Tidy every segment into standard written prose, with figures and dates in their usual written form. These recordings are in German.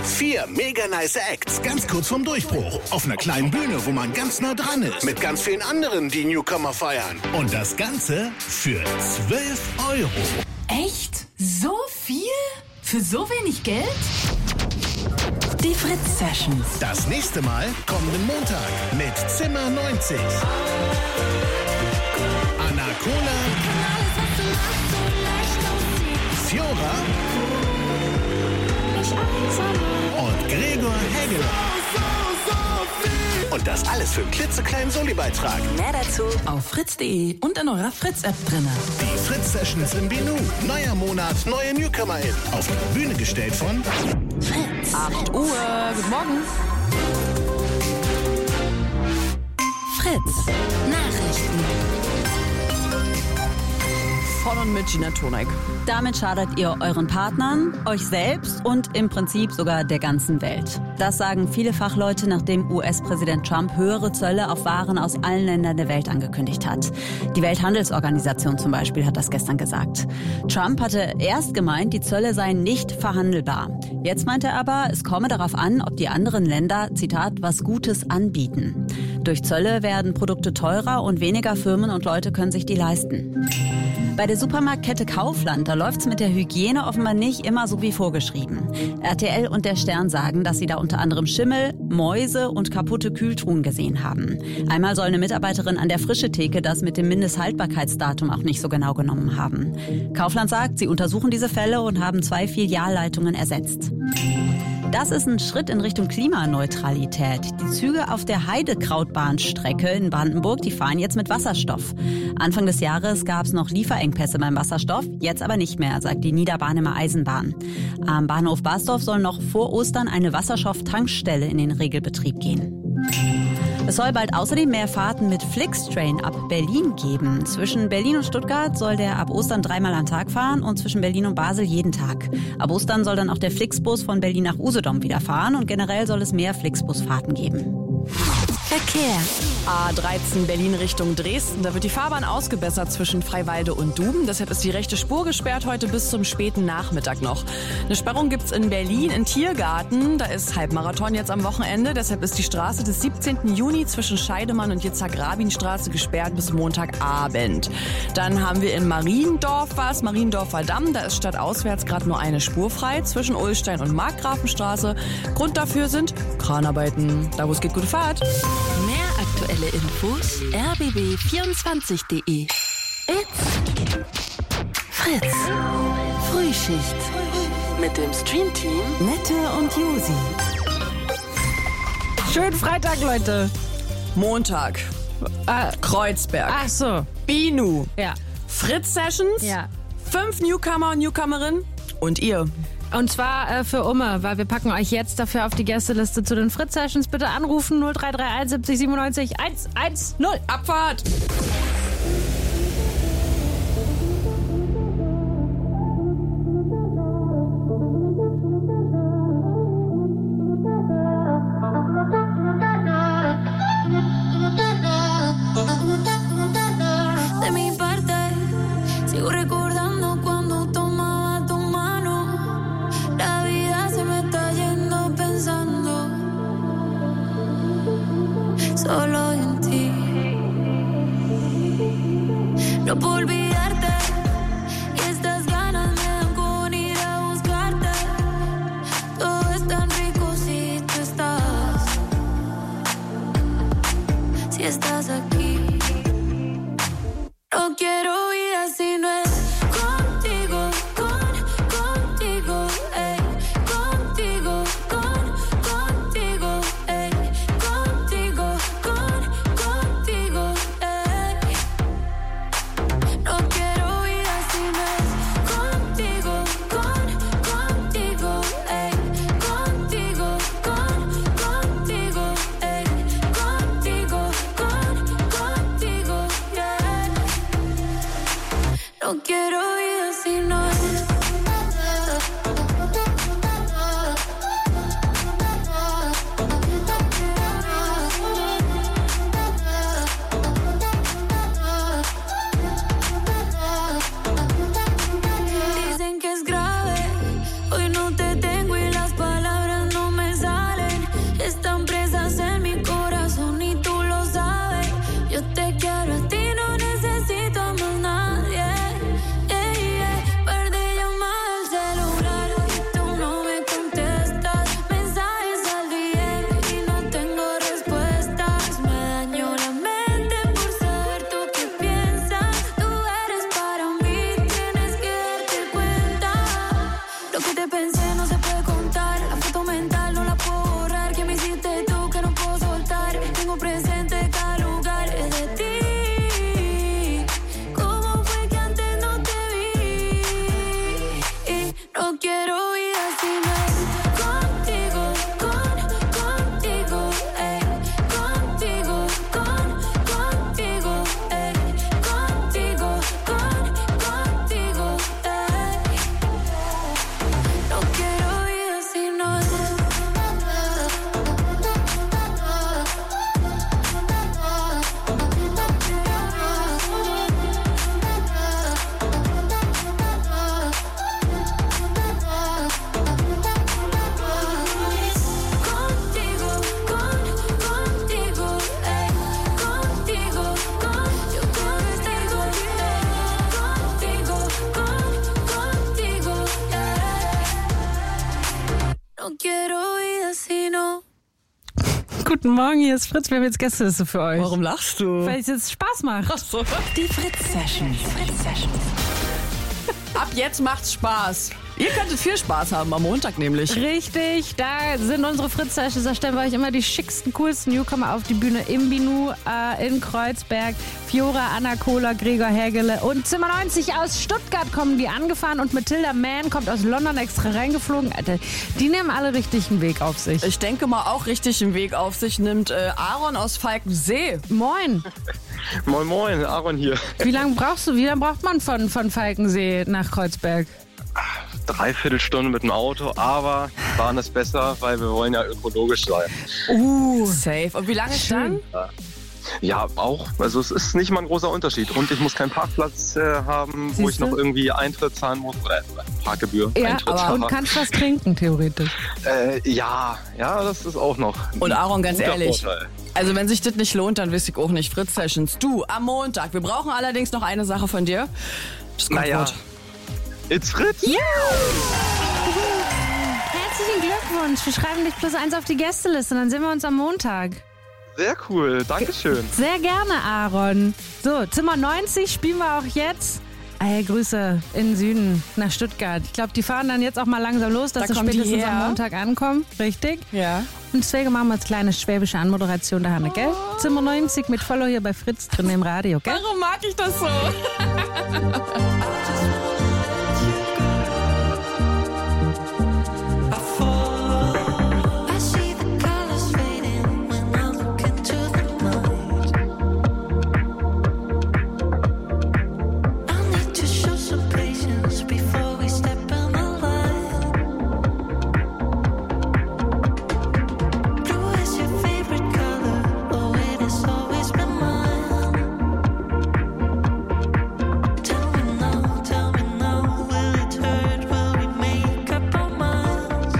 4 mega nice Acts, ganz kurz vorm Durchbruch. Auf einer kleinen Bühne, wo man ganz nah dran ist. Mit ganz vielen anderen, die Newcomer feiern. Und das Ganze für 12 €. Echt? So viel? Für so wenig Geld? Die Fritz Sessions. Das nächste Mal kommenden Montag mit Zimmer 90. Anna Kohler. Fiora. Und Gregor Hegeler. Und das alles für einen klitzekleinen Soli-Beitrag. Mehr dazu auf fritz.de und in eurer Fritz-App drin. Die Fritz-Sessions im Binu. Neuer Monat, neue NewcomerInnen. Auf die Bühne gestellt von Fritz. 8 Uhr. Guten Morgen. Fritz. Nachrichten. Von und mit Gina Toneik. Damit schadet ihr euren Partnern, euch selbst und im Prinzip sogar der ganzen Welt. Das sagen viele Fachleute, nachdem US-Präsident Trump höhere Zölle auf Waren aus allen Ländern der Welt angekündigt hat. Die Welthandelsorganisation zum Beispiel hat das gestern gesagt. Trump hatte erst gemeint, die Zölle seien nicht verhandelbar. Jetzt meint er aber, es komme darauf an, ob die anderen Länder, Zitat, was Gutes anbieten. Durch Zölle werden Produkte teurer und weniger Firmen und Leute können sich die leisten. Bei der Supermarktkette Kaufland, da läuft's mit der Hygiene offenbar nicht immer so wie vorgeschrieben. RTL und der Stern sagen, dass sie da unter anderem Schimmel, Mäuse und kaputte Kühltruhen gesehen haben. Einmal soll eine Mitarbeiterin an der Frischetheke das mit dem Mindesthaltbarkeitsdatum auch nicht so genau genommen haben. Kaufland sagt, sie untersuchen diese Fälle und haben 2 Filialleitungen ersetzt. Das ist ein Schritt in Richtung Klimaneutralität. Die Züge auf der Heidekrautbahnstrecke in Brandenburg, die fahren jetzt mit Wasserstoff. Anfang des Jahres gab es noch Lieferengpässe beim Wasserstoff, jetzt aber nicht mehr, sagt die Niederbarnimer Eisenbahn. Am Bahnhof Basdorf soll noch vor Ostern eine Wasserstofftankstelle in den Regelbetrieb gehen. Es soll bald außerdem mehr Fahrten mit Flixtrain ab Berlin geben. Zwischen Berlin und Stuttgart soll der ab Ostern 3-mal am Tag fahren und zwischen Berlin und Basel jeden Tag. Ab Ostern soll dann auch der Flixbus von Berlin nach Usedom wieder fahren und generell soll es mehr Flixbusfahrten geben. Verkehr. A13 Berlin Richtung Dresden. Da wird die Fahrbahn ausgebessert zwischen Freiwalde und Duben. Deshalb ist die rechte Spur gesperrt heute bis zum späten Nachmittag noch. Eine Sperrung gibt's in Berlin in Tiergarten. Da ist Halbmarathon jetzt am Wochenende. Deshalb ist die Straße des 17. Juni zwischen Scheidemann und Jitzhak-Rabin-Straße gesperrt bis Montagabend. Dann haben wir in Mariendorf Mariendorfer Damm. Da ist stadtauswärts gerade nur eine Spur frei zwischen Ullstein und Markgrafenstraße. Grund dafür sind Kranarbeiten. Da wo es geht, gute Fahrt. Mehr aktuelle Infos rbb24.de. It's Fritz. Frühschicht. Mit dem Streamteam Nette und Josi. Schönen Freitag, Leute. Montag. Kreuzberg. Ach so. Binu. Ja. Fritz Sessions. Ja. 5 Newcomer und Newcomerinnen. Und ihr. Und zwar für Umme, weil wir packen euch jetzt dafür auf die Gästeliste zu den Fritz Sessions. Bitte anrufen 0331 70 97 110. Abfahrt. De mi parte, sigo recordando cuando tomaba tu mano. La vida se me está yendo pensando solo en ti. No puedo olvidarte y estas ganas me dan con ir a buscarte. Todo es tan rico si tú estás, si estás aquí. No quiero vida si no es contigo, contigo, ey. Contigo, contigo, ey. Contigo, contigo, No quiero vida si no. Guten Morgen, hier ist Fritz. Wir haben jetzt Gästeliste für euch. Warum lachst du? Weil es jetzt Spaß macht. Ach so. Die Fritz-Sessions. Ab jetzt macht's Spaß. Ihr könntet viel Spaß haben, am Montag nämlich. Richtig, da sind unsere Fritz-Sessions. Da stellen wir euch immer die schicksten, coolsten Newcomer auf die Bühne im Binu in Kreuzberg. Fiora, Anna Kohler, Gregor Hergele und Zimmer 90 aus Stuttgart kommen die angefahren und Matilda Mann kommt aus London extra reingeflogen. Alter, die nehmen alle richtig einen Weg auf sich. Ich denke mal, auch richtig einen Weg auf sich nimmt Aaron aus Falkensee. Moin. Moin moin, Aaron hier. Wie lange braucht man von Falkensee nach Kreuzberg? 3/4 Stunde mit dem Auto, aber Bahn ist besser, weil wir wollen ja ökologisch sein. Safe. Und wie lange ist dann? Ja, auch. Also es ist nicht mal ein großer Unterschied. Und ich muss keinen Parkplatz haben, wo ich Siehste? noch irgendwie Eintritt zahlen muss. Oder Parkgebühr. Ja, Eintritt. und kannst was trinken, theoretisch. Ja, das ist auch noch. Und Aaron, ganz guter ehrlich, Vorteil. also wenn sich das nicht lohnt, dann weiß ich auch nicht. Fritz Sessions, du, am Montag. Wir brauchen allerdings noch eine Sache von dir. Das Codewort. It's Fritz. Herzlichen Glückwunsch. Wir schreiben dich +1 auf die Gästeliste, dann sehen wir uns am Montag. Sehr cool, Dankeschön. Sehr gerne, Aaron. So, Zimmer 90 spielen wir auch jetzt. Hey, Grüße in den Süden nach Stuttgart. Ich glaube, die fahren dann jetzt auch mal langsam los, dass Da sie kommen die spätestens her. am Montag ankommen. Richtig? Ja. Und deswegen machen wir jetzt kleine schwäbische Anmoderation da, Hanne, gell? Zimmer 90 mit Follow hier bei Fritz drin im Radio, gell? Warum mag ich das so? I see the colors fading when I look into the night. I need to show some patience before we step in the light. Blue is your favorite color, oh it has always been mine. Tell me now, will it hurt? Will we make up our minds?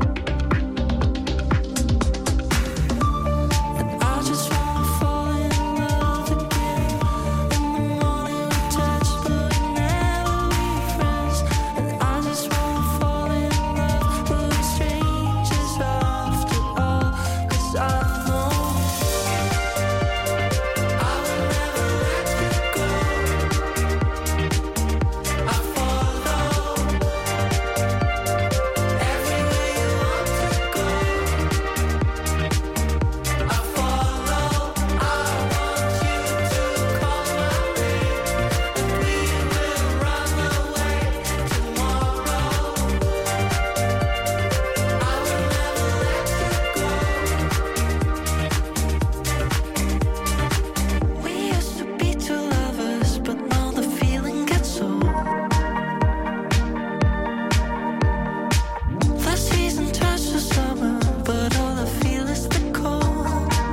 I just wanna fall in love again. In the morning we touch, but we never be friends. And I just wanna fall in love, but we're strangers after all. 'Cause I know I will never let you go. I follow everywhere you want to go. I follow, I want you to call my name, and we will run away tomorrow. I will never let you go. We used to be two lovers, but now the feeling gets old. The season turns to summer, but all I feel is the cold.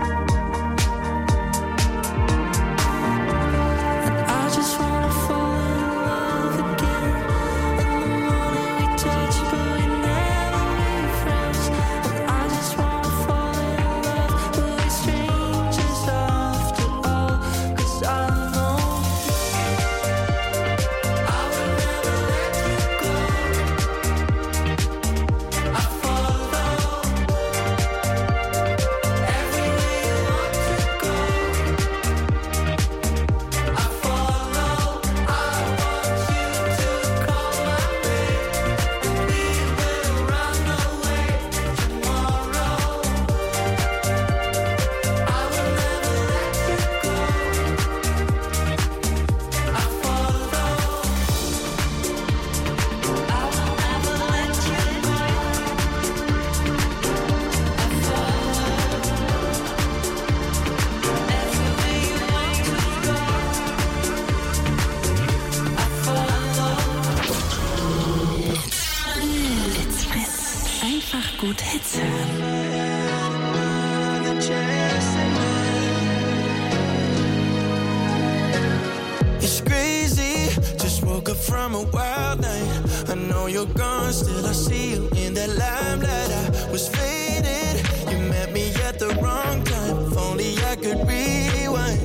And I just wanna fall in love again. In the morning we touch, but we never be friends. And I just wanna fall in love, but we're strangers after all. 'Cause I know I will never let you go. I follow everywhere you want to go. I follow, I want you to call my name, and we will run away tomorrow. I will never let you go. I follow, I will never let you go. Everywhere you want to go. I follow. It's Fritz. Einfach gut Hits hören. It's crazy, just woke up from a wild night. I know you're gone, still I see you in that limelight. I was faded, you met me at the wrong time. If only I could rewind.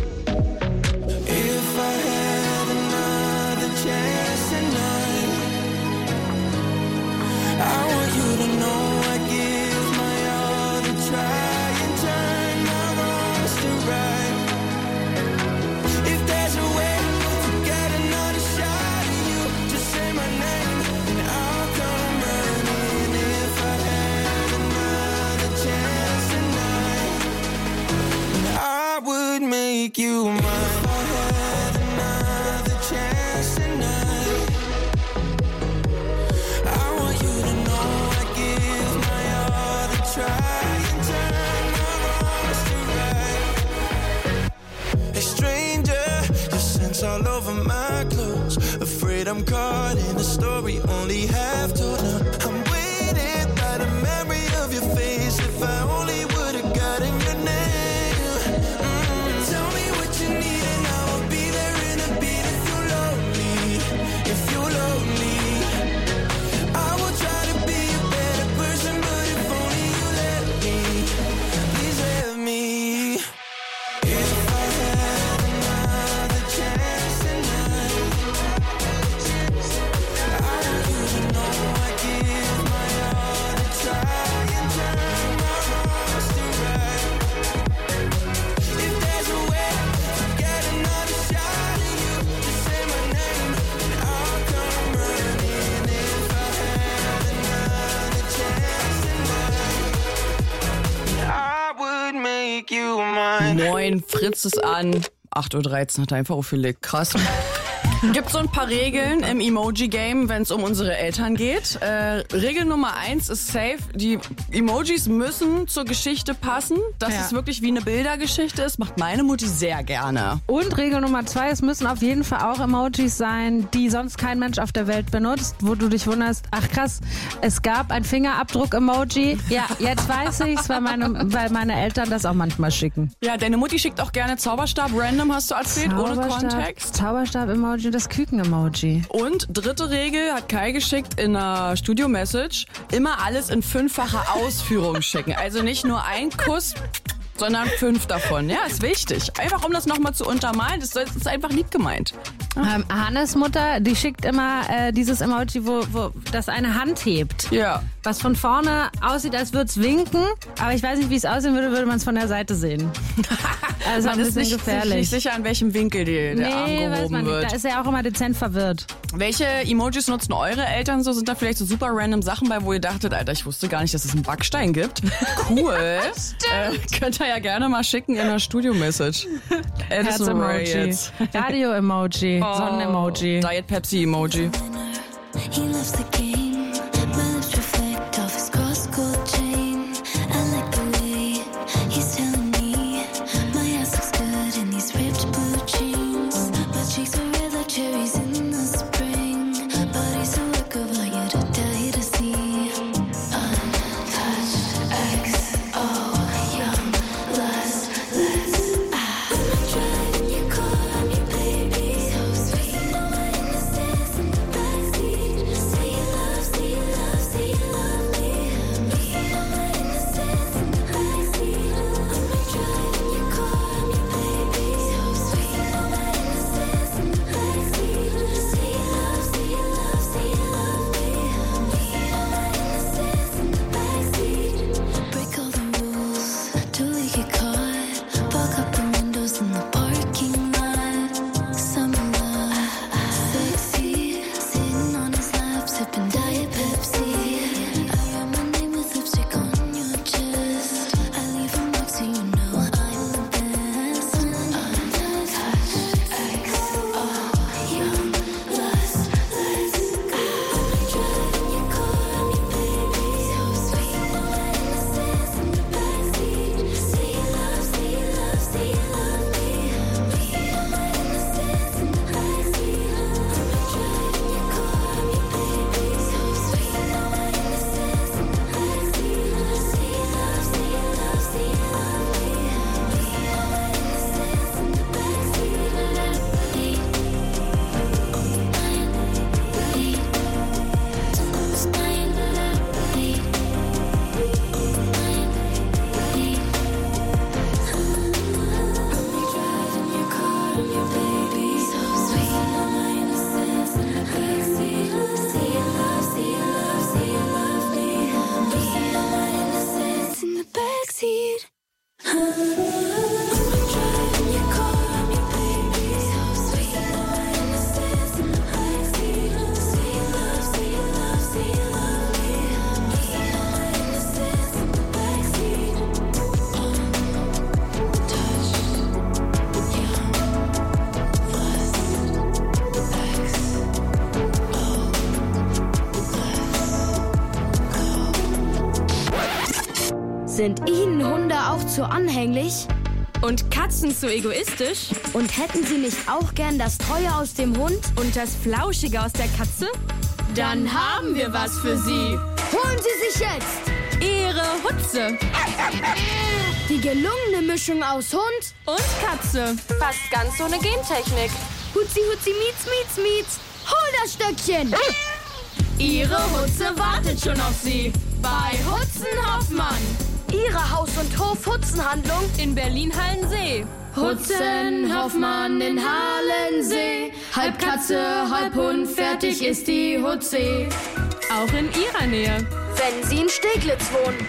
If I had another chance tonight, I want you to know make you mine. If I had another chance tonight, I want you to know I give my all to try and turn my wrongs to right. Hey stranger, your scent's all over my clothes. Afraid I'm caught in a story only half told. Now I'm waiting by the memory of your face. If I only would've gotten your name. Tell me what you need and I will be there in a beat. If you're lonely, if you're lonely, I will try to be a better person, but if only you let me, please let me. If I had another chance tonight, I want you to know I give my all to try and turn my wrongs to right. If there's a way to get another shot at you, just say my name and I'll come running. If I had another chance tonight, I would make you mine. Moin, Fritz ist an. 8.13 Uhr hat er einfach aufgelegt. Krass. Gibt so ein paar Regeln im Emoji-Game, wenn es um unsere Eltern geht. Regel Nummer 1 ist safe. Die Emojis müssen zur Geschichte passen. Dass es wirklich wie eine Bildergeschichte ist, macht meine Mutti sehr gerne. Und Regel Nummer 2, es müssen auf jeden Fall auch Emojis sein, die sonst kein Mensch auf der Welt benutzt, wo du dich wunderst, ach krass, es gab ein Fingerabdruck-Emoji. Ja, jetzt weiß ich's, weil meine Eltern das auch manchmal schicken. Ja, deine Mutti schickt auch gerne Zauberstab random, hast du erzählt, ohne Kontext. Zauberstab-Emoji, das Küken-Emoji. Und dritte Regel hat Kai geschickt in einer Studio-Message, immer alles in 5-facher Ausführung schicken. Also nicht nur ein Kuss, sondern 5 davon. Ja, ist wichtig. Einfach um das nochmal zu untermalen, das ist einfach lieb gemeint. Hannes Mutter, die schickt immer dieses Emoji, wo das eine Hand hebt. Ja. Was von vorne aussieht, als würde es winken, aber ich weiß nicht, wie es aussehen würde man es von der Seite sehen. Also Man ein ist bisschen gefährlich. nicht sicher, an welchem Winkel der Arm weiß gehoben man wird. nicht. Da ist er auch immer dezent verwirrt. Welche Emojis nutzen eure Eltern so? Sind da vielleicht so super random Sachen bei, wo ihr dachtet, Alter, ich wusste gar nicht, dass es einen Backstein gibt? Cool. Könnt ihr ja gerne mal schicken in einer Studio-Message. Herz-Emoji, Radio-Emoji, Sonnen-Emoji. Diet Pepsi-Emoji. He loves the game. My lips reflect off his cross-gold chain. I like the way he's telling me my ass looks good in these ripped blue jeans. My cheeks are red like cherries in the spring. Body's a work of art, you'd die to see. Untouched XO, young, lustless. Driving your car, me baby, so sweet. In the stairs in the backseat, say you love Sind Ihnen Hunde auch zu anhänglich? Und Katzen zu egoistisch? Und hätten Sie nicht auch gern das Treue aus dem Hund? Und das Flauschige aus der Katze? Dann haben wir was für Sie. Holen Sie sich jetzt Ihre Hutze. die gelungene Mischung aus Hund Und Katze. Fast ganz ohne Gentechnik. Hutzi, Hutzi, Mietz, Mietz, Mietz. Hol das Stöckchen. Ihre Hutze wartet schon auf Sie. Bei Hutzen Hoffmann. Ihre Haus- und Hof-Hutzenhandlung In Berlin-Hallensee. Hutzen Hoffmann in Halensee. Halb Katze, halb Hund, fertig ist die Hutze. Auch in Ihrer Nähe. Wenn Sie in Steglitz wohnen.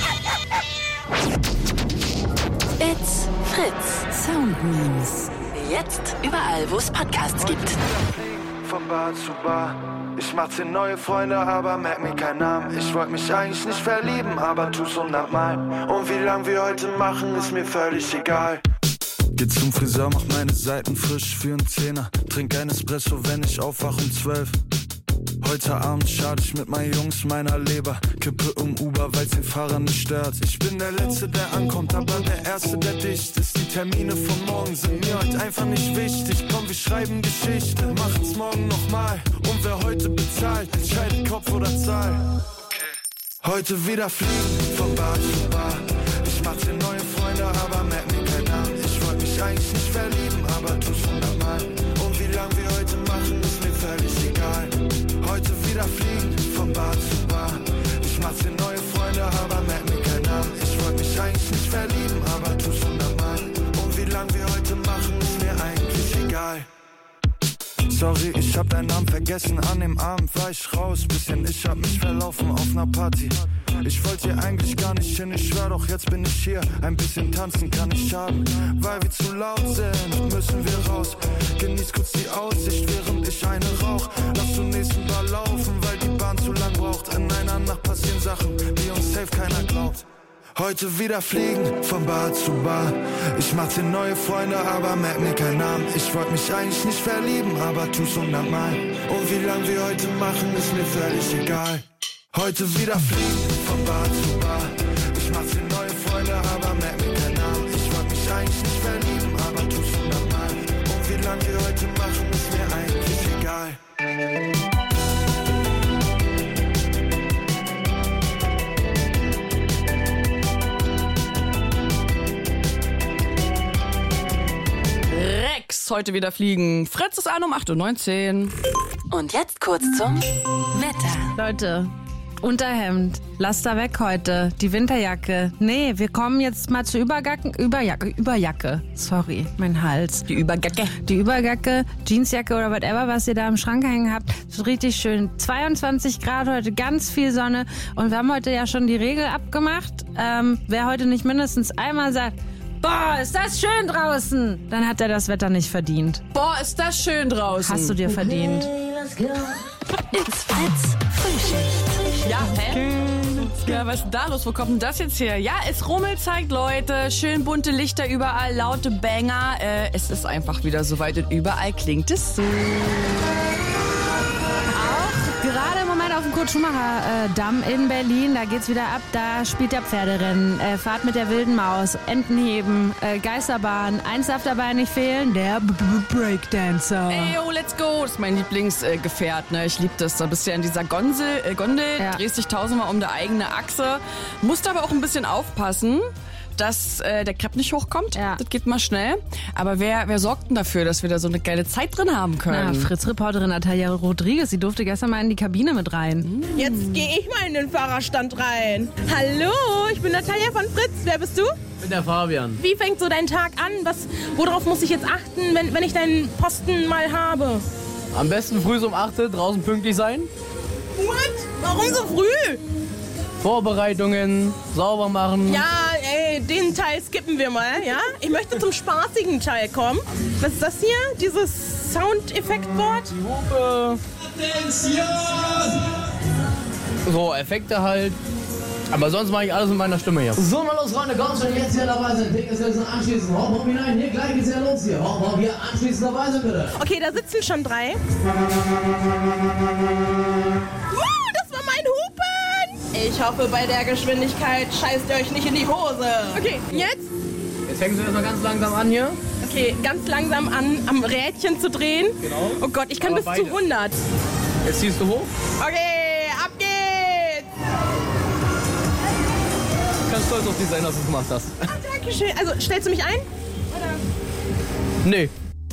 It's Fritz. Soundnews. Jetzt überall, wo es Podcasts gibt. Von Bar zu Bar. Ich mach 10 neue Freunde, aber merk mir keinen Namen. Ich wollte mich eigentlich nicht verlieben, aber tu's 100-mal. Und wie lang wir heute machen, ist mir völlig egal. Geh zum Friseur, mach meine Seiten frisch für 'n Zehner. Trink ein Espresso, wenn ich aufwach um 12. Heute Abend schade ich mit meinen Jungs meiner Leber. Kippe Uber, weil's den Fahrer nicht stört. Ich bin der Letzte, der ankommt, aber der Erste, der dicht ist. Die Termine von morgen sind mir heute einfach nicht wichtig. Komm, wir schreiben Geschichte, machen's morgen nochmal. Und wer heute bezahlt, entscheidet Kopf oder Zahl. Heute wieder fliegen, von Bar zu Bar. Ich mach 10 neue Freunde, aber merk mir keinen Namen. Ich wollte mich eigentlich nicht verlieben, aber tu's 100-mal. Und wie lang wir heute machen, ist mir völlig egal. Heute wieder fliegen, von Bar zu Bar. Ich mach 10 neue Freunde, aber merk mir keinen Namen. Ich wollte mich eigentlich nicht verlieben, aber tu's 100-mal. Und wie lang wir heute machen, ist mir eigentlich egal. Sorry, ich hab deinen Namen vergessen, an dem Abend war ich raus. Bisschen, ich hab mich verlaufen auf ner Party. Ich wollte hier eigentlich gar nicht hin, ich schwör doch, jetzt bin ich hier. Ein bisschen tanzen kann nicht schaden, weil wir zu laut sind, müssen wir raus. Genieß kurz die Aussicht, während ich eine rauch. Lass zur nächsten Bar laufen, weil die Bahn zu lang braucht. In einer Nacht passieren Sachen, die uns safe keiner glaubt. Heute wieder fliegen, von Bar zu Bar. Ich mach 10 neue Freunde, aber merk mir keinen Namen. Ich wollte mich eigentlich nicht verlieben, aber tu's 100-mal. Und wie lang wir heute machen, ist mir völlig egal. Heute wieder fliegen, von Bar zu Bar. Ich mach 10 neue Freunde, aber merk mir keinen Namen. Ich wollte mich eigentlich nicht verlieben, aber tu's 100-mal. Und wie lang wir heute machen, ist mir eigentlich egal. Rex, heute wieder fliegen. Fritz ist an um 8.19 Uhr. Und jetzt kurz zum Wetter. Leute, Unterhemd, lasst da weg heute. Die Winterjacke. Nee, wir kommen jetzt mal zur Überjacke. Sorry, mein Hals. Die Überjacke, Jeansjacke oder whatever, was ihr da im Schrank hängen habt. So richtig schön. 22 Grad heute, ganz viel Sonne. Und wir haben heute ja schon die Regel abgemacht. Wer heute nicht mindestens einmal sagt, boah, ist das schön draußen, dann hat er das Wetter nicht verdient. Boah, ist das schön draußen. Hast du dir verdient. It's Fritz Frühschicht. Ja, hä? Ja, was ist da los? Wo kommt denn das jetzt her? Ja, es Rummel zeigt, Leute. Schön bunte Lichter überall, laute Banger. Es ist einfach wieder soweit und überall klingt es so. Gerade im Moment auf dem Kurt-Schumacher-Damm in Berlin, da geht's wieder ab, da spielt der Pferderennen, Fahrt mit der wilden Maus, Entenheben, Geisterbahn, eins darf dabei nicht fehlen, der Breakdancer. Ey, yo, let's go. Das ist mein Lieblingsgefährt, ne? Ich lieb das. Da bist du ja in dieser Gondel, Ja. drehst dich tausendmal um die eigene Achse. Musst aber auch ein bisschen aufpassen, dass der Crepe nicht hochkommt. Ja. Das geht mal schnell. Aber wer sorgt denn dafür, dass wir da so eine geile Zeit drin haben können? Na, Fritz-Reporterin Natalia Rodriguez, die durfte gestern mal in die Kabine mit rein. Jetzt gehe ich mal in den Fahrerstand rein. Hallo, ich bin Natalia von Fritz. Wer bist du? Ich bin der Fabian. Wie fängt so dein Tag an? Worauf muss ich jetzt achten, wenn ich deinen Posten mal habe? Am besten früh um 8 Uhr draußen pünktlich sein. What? Warum so früh? Vorbereitungen, sauber machen. Ja, ey, den Teil skippen wir mal, ja? Ich möchte zum spaßigen Teil kommen. Was ist das hier? Dieses Soundeffektboard? Die Hupe. So, Effekte halt. Aber sonst mache ich alles mit meiner Stimme hier. So, mal los, Freunde, kommt schon jetzt hier dabei sind. Tickets müssen anschließen. Hopp, hopp hinein. Hier, gleich geht's ja los hier. Hopp, hopp, hier anschließend dabei sind, bitte. Okay, da sitzen schon 3. Das war mein Hupen! Ich hoffe, bei der Geschwindigkeit scheißt ihr euch nicht in die Hose. Okay, jetzt? Jetzt fängst du erstmal ganz langsam an hier. Okay, ganz langsam an, am Rädchen zu drehen. Genau. Oh Gott, ich kann Aber bis beide. zu 100. Jetzt ziehst du hoch. Okay, ab geht's! Ganz stolz auf dich sein, dass du es gemacht hast. Dankeschön. Also, stellst du mich ein? Nee.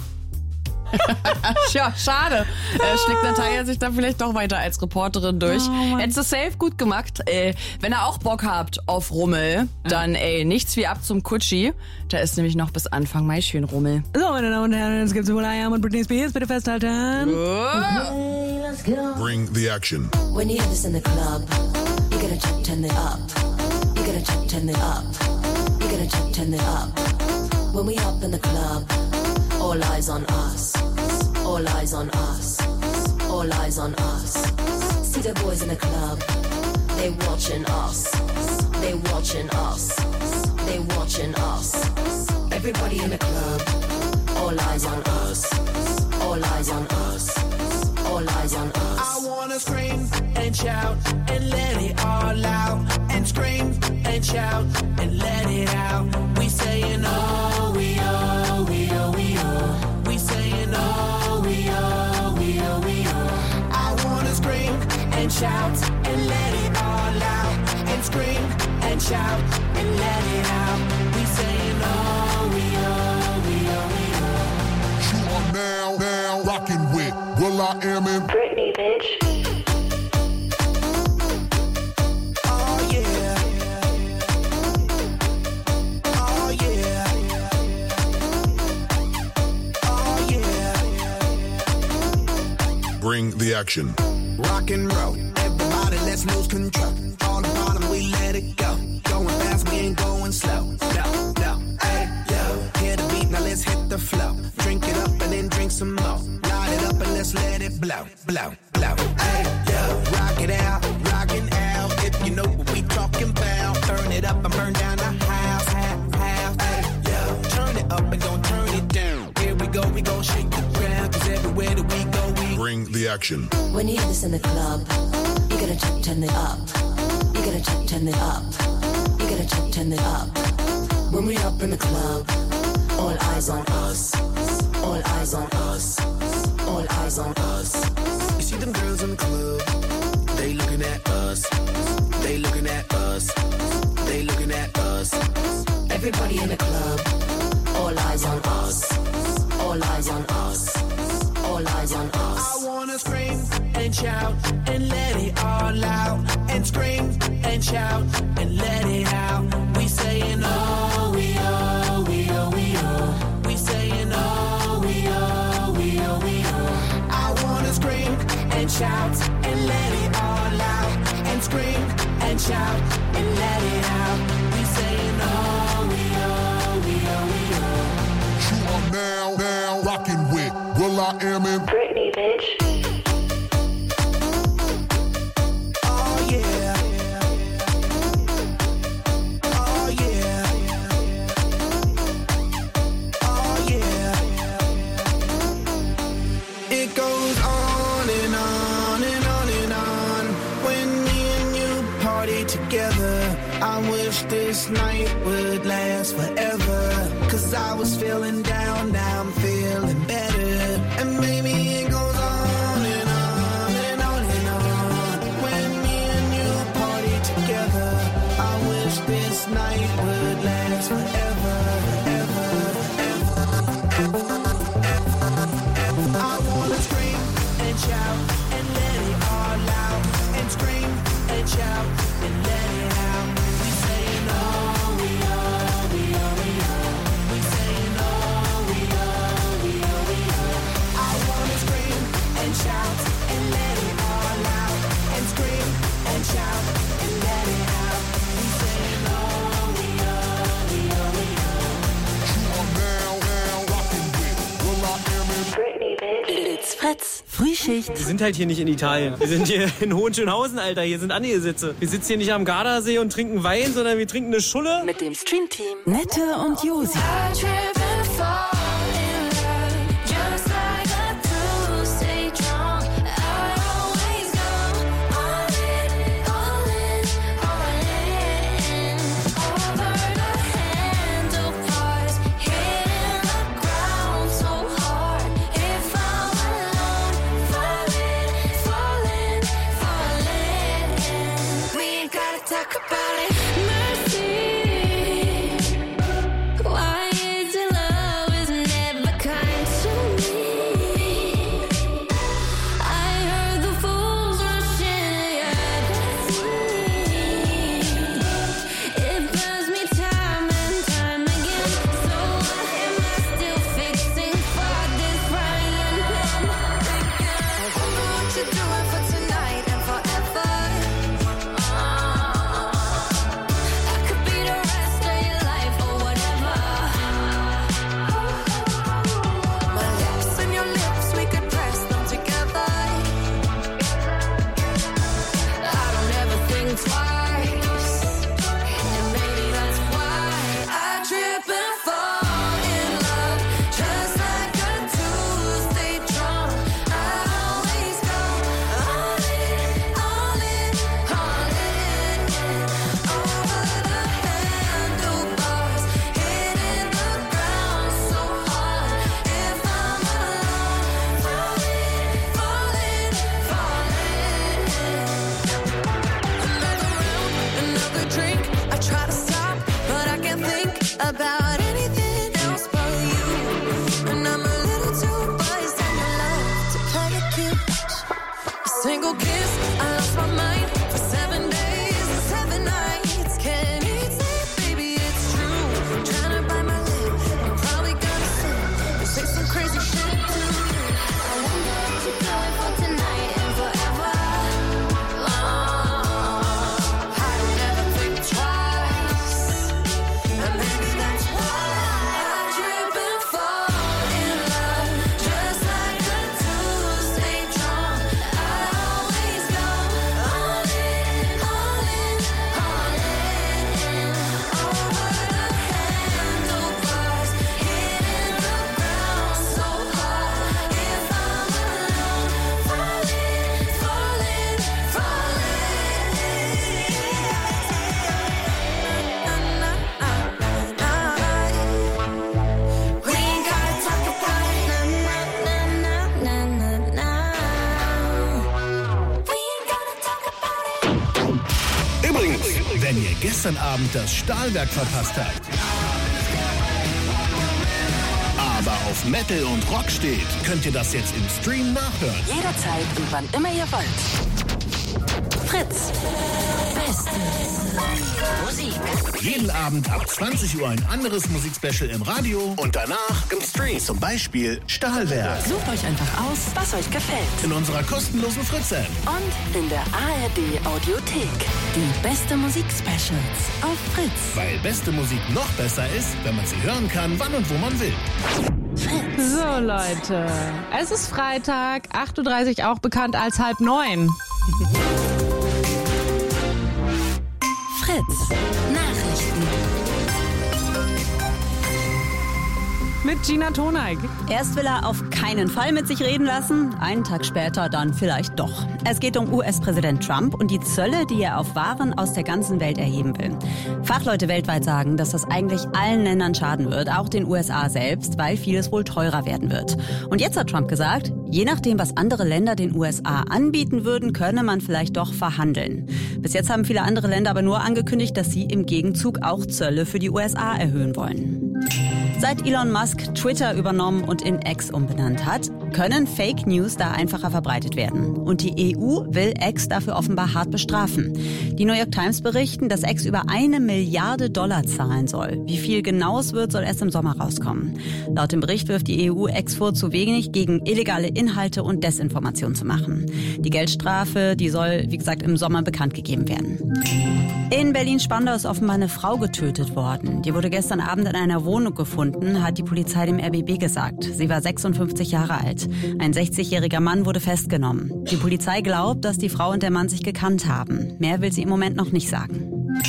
Tja, schade. Schlägt Natalia sich da vielleicht doch weiter als Reporterin durch. Hättest du safe gut gemacht. Wenn ihr auch Bock habt auf Rummel, dann nichts wie ab zum Kutschi. Da ist nämlich noch bis Anfang Mai schön Rummel. So, meine Damen und Herren, jetzt gibt's Will.i.am und Britney Spears. Bitte festhalten. Bring the action. When you hear this in the club, you gotta turn it up. You gotta turn it up. You gotta turn it up. When we up in the club, all eyes on us. All eyes on us. All eyes on us. See the boys in the club, they watching us. They watching us. They watching us. Everybody in the club, all eyes on us. All eyes on us. All eyes on us. I wanna scream and shout and let it all out. And scream and shout and let it out. We saying oh, we oh, we oh, we oh. We saying oh, we oh, we oh, we oh. I wanna scream and shout and let it all out. And scream and shout and let it out. We saying oh, we oh, we oh, we oh. You are now rocking with Will.i.am and Britney, bitch. Oh yeah. Oh yeah. Oh yeah. bring the action. Rock and roll, everybody let's lose control. All the bottom we let it go. Going fast, we ain't going slow. No, no, hey, yo. Hear the beat, now let's hit the flow. Drink it up and then drink some more. Light it up and let's let it blow, blow, blow. Hey, yo. Rock it out, rockin' out. If you know what we talking about. Turn it up and burn down the house, half, half. Hey, yo. Turn it up and don't turn it down. Here we gon' shake the ground. Cause everywhere that we go, we bring the action. When you hear this in the club, you gotta turn it up. You gotta turn it up. You gotta turn it up. When we up in the club, all eyes on us. All eyes on us. All eyes on us. You see them girls in the club, they looking at us. They looking at us. They looking at us. Everybody in the club, all eyes on us. All eyes on us. All eyes on us. I wanna scream and shout and let it all out. And scream and shout and let it out. We saying oh, we oh, we oh, we oh. We saying oh, we oh, we oh, we oh. I wanna scream and shout and let it all out. And scream and shout and let it out. We saying oh, we oh, we oh, we oh. You are now rocking with Will.i.am and Britney, bitch. Oh yeah. Oh yeah. Oh yeah. It goes on and on and on and on. When me and you party together, I wish this night would last forever. Cause I was feeling down, now I'm feeling better. And maybe it goes on and on and on and on. When me and you party together, I wish this night would last forever, ever, ever, ever, ever, ever. I wanna scream and shout and let it all out. And scream and shout and let it out. We saying oh, we oh, we oh, we oh. We saying oh, we oh, we oh, we oh. I wanna scream and shout and let it all out. And scream and shout and let it out. We saying oh, we oh, we oh, we oh. You are now rocking with Will.i.am and Britney, bitch. It's Fritz. Frühschicht. Wir sind halt hier nicht in Italien. Wir sind hier in Hohenschönhausen, Alter. Hier sind Anhängsitze. Wir sitzen hier nicht am Gardasee und trinken Wein, sondern wir trinken eine Schulle. Mit dem Streamteam Nette und Josi. about it. Mercy. Why is your love is never kind to me? I heard the fools rush in the It burns me time and time again. So why am I still fixing for this Ryan pen? I wonder what you're doing for tonight and forever. I could be the rest of your life or whatever. My lips and your lips, we could press them together. I don't ever think twice, and maybe that's why I trip and fall in love, just like a Tuesday drum. I always go all in, all in, all in, over the handlebars, hitting the ground so hard. If I'm alone, falling, falling, falling. Another round, another drink. I try to stop, but I can't think about anything else but you. And I'm a little too buzzed and in love to play it cute. A single kiss, I lost my mind for 7 days and 7 nights. Can't even say, baby, it's true. Trying to bite my lip, you're probably gonna say some crazy shit too. I wonder what you're doing for tonight and forever. I don't ever think twice, and maybe that's why I trip and fall in love, just like a Tuesday drum. I always go all in, all in, all in, over the handlebars, hitting the ground so hard. If I'm alone, falling, falling, falling. We ain't gotta talk about it. We ain't gotta talk about it. Übrigens, wenn ihr gestern Abend das Stahlwerk verpasst habt, aber auf Metal und Rock steht, könnt ihr das jetzt im Stream nachhören. Jederzeit und wann immer ihr wollt. Fritz. Beste Musik. Jeden Abend ab 20 Uhr ein anderes Musikspecial im Radio und danach im Stream. Zum Beispiel Stahlwerk. Sucht euch einfach aus, was euch gefällt. In unserer kostenlosen Fritz-App. Und in der ARD Audiothek. Die beste Musik-Specials auf Fritz. Weil beste Musik noch besser ist, wenn man sie hören kann, wann und wo man will. So, Leute. Es ist Freitag, 8.30 Uhr, auch bekannt als 8:30. Fritz. Nachrichten. Mit Gina Toneig. Erst will er auf keinen Fall mit sich reden lassen, einen Tag später dann vielleicht doch. Es geht um US-Präsident Trump und die Zölle, die er auf Waren aus der ganzen Welt erheben will. Fachleute weltweit sagen, dass das eigentlich allen Ländern schaden wird, auch den USA selbst, weil vieles wohl teurer werden wird. Und jetzt hat Trump gesagt, je nachdem, was andere Länder den USA anbieten würden, könne man vielleicht doch verhandeln. Bis jetzt haben viele andere Länder aber nur angekündigt, dass sie im Gegenzug auch Zölle für die USA erhöhen wollen. Seit Elon Musk Twitter übernommen und in X umbenannt hat, können Fake News da einfacher verbreitet werden. Und die EU will X dafür offenbar hart bestrafen. Die New York Times berichten, dass X über $1 Milliarde zahlen soll. Wie viel genau es wird, soll erst im Sommer rauskommen. Laut dem Bericht wirft die EU X vor, zu wenig gegen illegale Inhalte und Desinformation zu machen. Die Geldstrafe, die soll, wie gesagt, im Sommer bekannt gegeben werden. In Berlin-Spandau ist offenbar eine Frau getötet worden. Die wurde gestern Abend in einer Wohnung gefunden, hat die Polizei dem RBB gesagt. Sie war 56 Jahre alt. Ein 60-jähriger Mann wurde festgenommen. Die Polizei glaubt, dass die Frau und der Mann sich gekannt haben. Mehr will sie im Moment noch nicht sagen.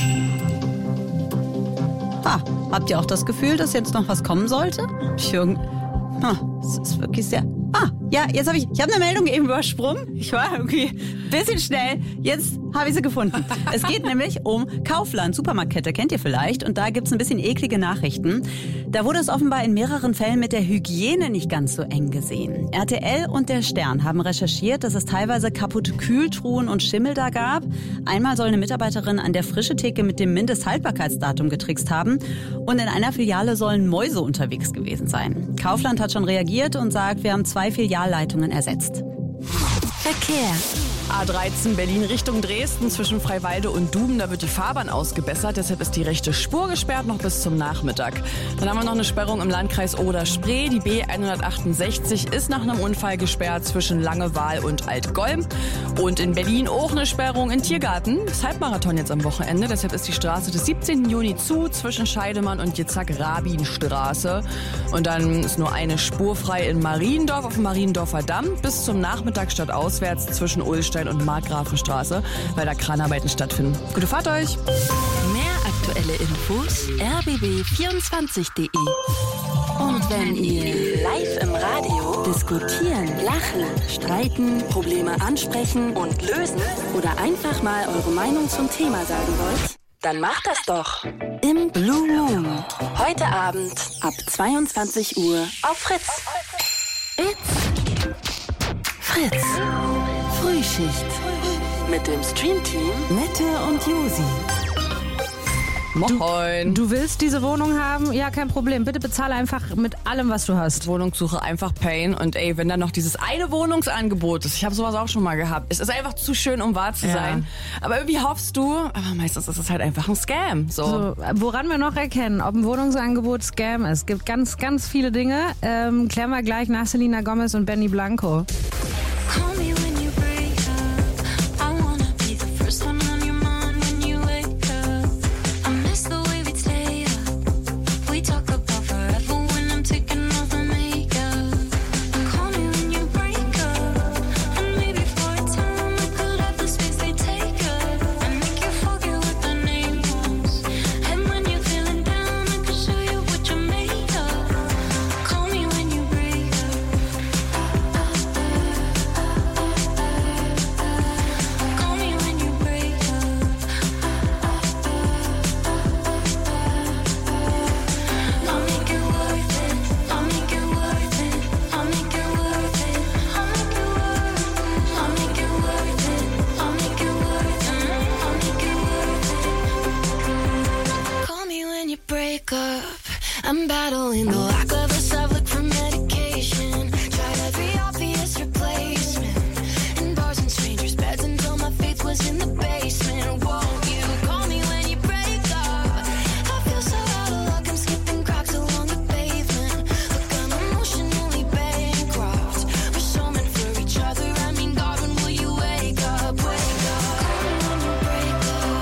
Habt ihr auch das Gefühl, dass jetzt noch was kommen sollte? Es ist wirklich sehr... Ja, jetzt habe ich eine Meldung eben übersprungen. Ich war irgendwie ein bisschen schnell. Jetzt habe ich sie gefunden. Es geht nämlich um Kaufland, Supermarktkette, kennt ihr vielleicht. Und da gibt's ein bisschen eklige Nachrichten. Da wurde es offenbar in mehreren Fällen mit der Hygiene nicht ganz so eng gesehen. RTL und der Stern haben recherchiert, dass es teilweise kaputte Kühltruhen und Schimmel da gab. Einmal soll eine Mitarbeiterin an der Frischetheke mit dem Mindesthaltbarkeitsdatum getrickst haben. Und in einer Filiale sollen Mäuse unterwegs gewesen sein. Kaufland hat schon reagiert und sagt, wir haben 2 Filialleitungen ersetzt. Verkehr. A13 Berlin Richtung Dresden zwischen Freiwalde und Duben, da wird die Fahrbahn ausgebessert, deshalb ist die rechte Spur gesperrt noch bis zum Nachmittag. Dann haben wir noch eine Sperrung im Landkreis Oder-Spree, die B168 ist nach einem Unfall gesperrt zwischen Langewaal und Altgolm. Und in Berlin auch eine Sperrung in Tiergarten, das Halbmarathon jetzt am Wochenende, deshalb ist die Straße des 17. Juni zu zwischen Scheidemann und Jitzak-Rabin-Straße. Und dann ist nur eine Spur frei in Mariendorf auf dem Mariendorfer Damm bis zum Nachmittag stadtauswärts zwischen Ullstein und Markgrafenstraße, weil da Kranarbeiten stattfinden. Gute Fahrt euch! Mehr aktuelle Infos rbb24.de. Und wenn ihr live im Radio diskutieren, lachen, streiten, Probleme ansprechen und lösen oder einfach mal eure Meinung zum Thema sagen wollt, dann macht das doch im Blue Moon. Heute Abend ab 22 Uhr auf Fritz. It's Fritz. Frühschicht. Mit dem Streamteam Nette und Josi. Moin. Du willst diese Wohnung haben? Ja, kein Problem. Bitte bezahle einfach mit allem, was du hast. Wohnungssuche einfach Pain. Und ey, wenn da noch dieses eine Wohnungsangebot ist, ich habe sowas auch schon mal gehabt. Es ist einfach zu schön, um wahr zu sein. Aber irgendwie hoffst du, aber meistens ist es halt einfach ein Scam. So, woran wir noch erkennen, ob ein Wohnungsangebot Scam ist. Es gibt ganz, ganz viele Dinge. Klären wir gleich nach Selena Gomez und Benny Blanco. I'm battling the lack of a sublook for medication. Tried every obvious replacement in bars and strangers' beds until my faith was in the basement. Won't you call me when you break up? I feel so out of luck, I'm skipping cracks along the pavement. Look, I'm emotionally bankrupt. We're so meant for each other. I mean, God, when will you wake up? Wake up. Call me when you break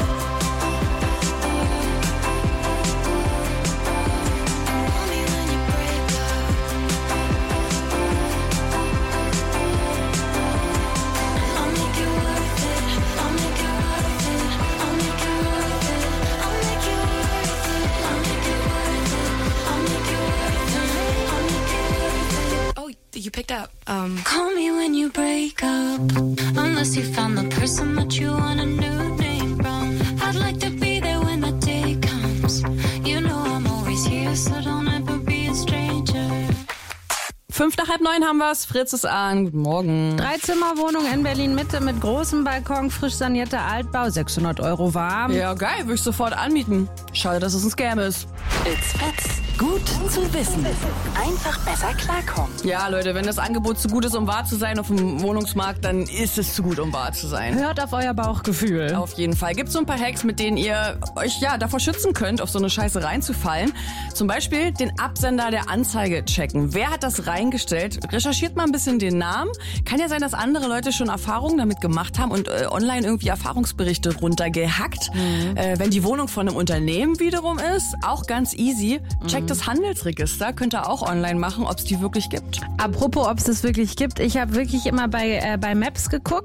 You picked up. Call me when you break up. Unless you found the person that you want a new name from. I'd like to be there when the day comes. You know I'm always here, so don't ever be a stranger. 8:55 haben wir's. Fritz ist an. Guten Morgen. 3-Zimmer-Wohnung in Berlin-Mitte mit großem Balkon, frisch sanierter Altbau, 600 € warm. Ja, geil. Würde ich sofort anmieten. Schade, dass es ein Scam ist. It's Fritz. Gut zu wissen. Einfach besser klarkommen. Ja, Leute, wenn das Angebot zu gut ist, um wahr zu sein auf dem Wohnungsmarkt, dann ist es zu gut, um wahr zu sein. Hört auf euer Bauchgefühl. Auf jeden Fall. Gibt es so ein paar Hacks, mit denen ihr euch davor schützen könnt, auf so eine Scheiße reinzufallen. Zum Beispiel den Absender der Anzeige checken. Wer hat das reingestellt? Recherchiert mal ein bisschen den Namen. Kann ja sein, dass andere Leute schon Erfahrungen damit gemacht haben und online irgendwie Erfahrungsberichte runtergehackt. Wenn die Wohnung von einem Unternehmen wiederum ist, auch ganz easy. Checkt das Handelsregister, könnt ihr auch online machen, ob es die wirklich gibt. Apropos, ob es das wirklich gibt. Ich habe wirklich immer bei Maps geguckt.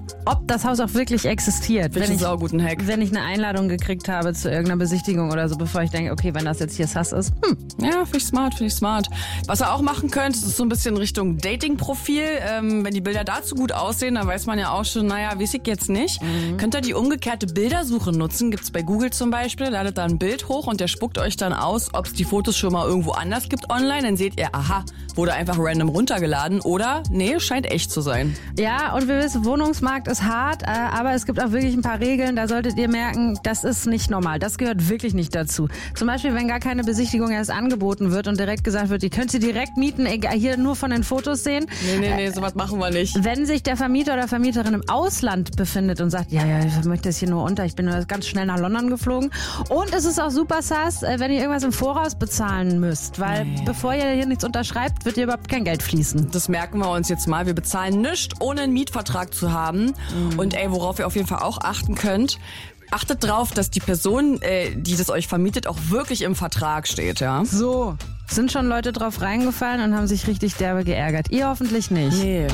ob das Haus auch wirklich existiert. Finde ich einen sauguten Hack. Wenn ich eine Einladung gekriegt habe zu irgendeiner Besichtigung oder so, bevor ich denke, okay, wenn das jetzt hier Sass ist. Ja, finde ich smart. Was ihr auch machen könnt, ist so ein bisschen Richtung Dating-Profil. Wenn die Bilder dazu gut aussehen, dann weiß man ja auch schon, naja, weiß ich jetzt nicht. Könnt ihr die umgekehrte Bildersuche nutzen. Gibt's bei Google zum Beispiel. Ladet da ein Bild hoch und der spuckt euch dann aus, ob es die Fotos schon mal irgendwo anders gibt online. Dann seht ihr, aha, wurde einfach random runtergeladen oder, nee, scheint echt zu sein. Ja, und wir wissen, Wohnungsmarkt ist hart, aber es gibt auch wirklich ein paar Regeln, da solltet ihr merken, das ist nicht normal. Das gehört wirklich nicht dazu. Zum Beispiel, wenn gar keine Besichtigung erst angeboten wird und direkt gesagt wird, ihr könnt sie direkt mieten, hier nur von den Fotos sehen. Nee, sowas machen wir nicht. Wenn sich der Vermieter oder Vermieterin im Ausland befindet und sagt, ja, ich möchte das hier nur unter, ich bin nur ganz schnell nach London geflogen. Und es ist auch super sass, wenn ihr irgendwas im Voraus bezahlen müsst, weil bevor ihr hier nichts unterschreibt, wird ihr überhaupt kein Geld fließen. Das merken wir uns jetzt mal. Wir bezahlen nichts, ohne einen Mietvertrag zu haben. Und worauf ihr auf jeden Fall auch achten könnt, achtet drauf, dass die Person, die das euch vermietet, auch wirklich im Vertrag steht, ja? So, sind schon Leute drauf reingefallen und haben sich richtig derbe geärgert. Ihr hoffentlich nicht. Nee.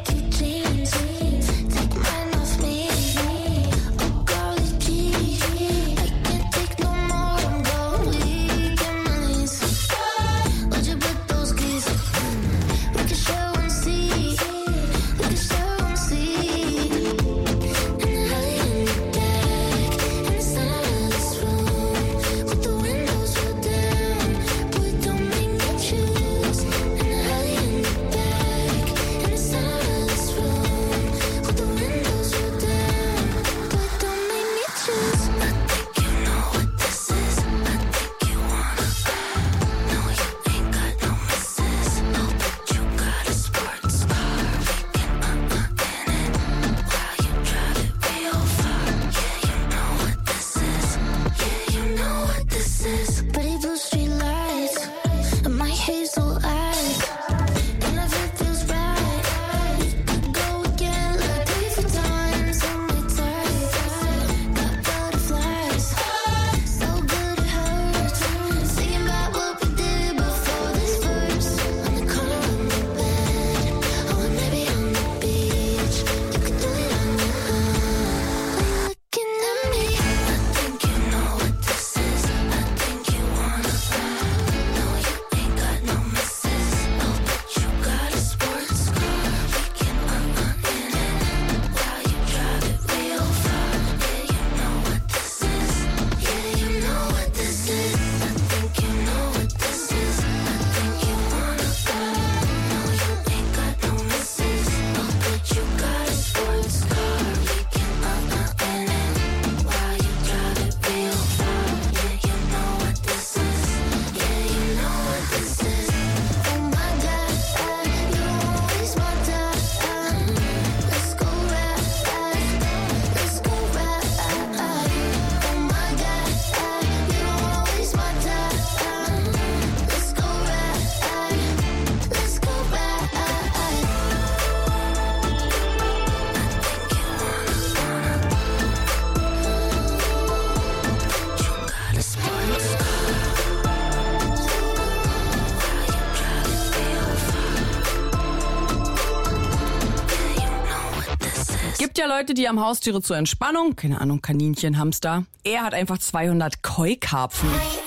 Gibt ja Leute, die haben Haustiere zur Entspannung. Keine Ahnung, Kaninchen, Hamster. Er hat einfach 200 Koi-Karpfen.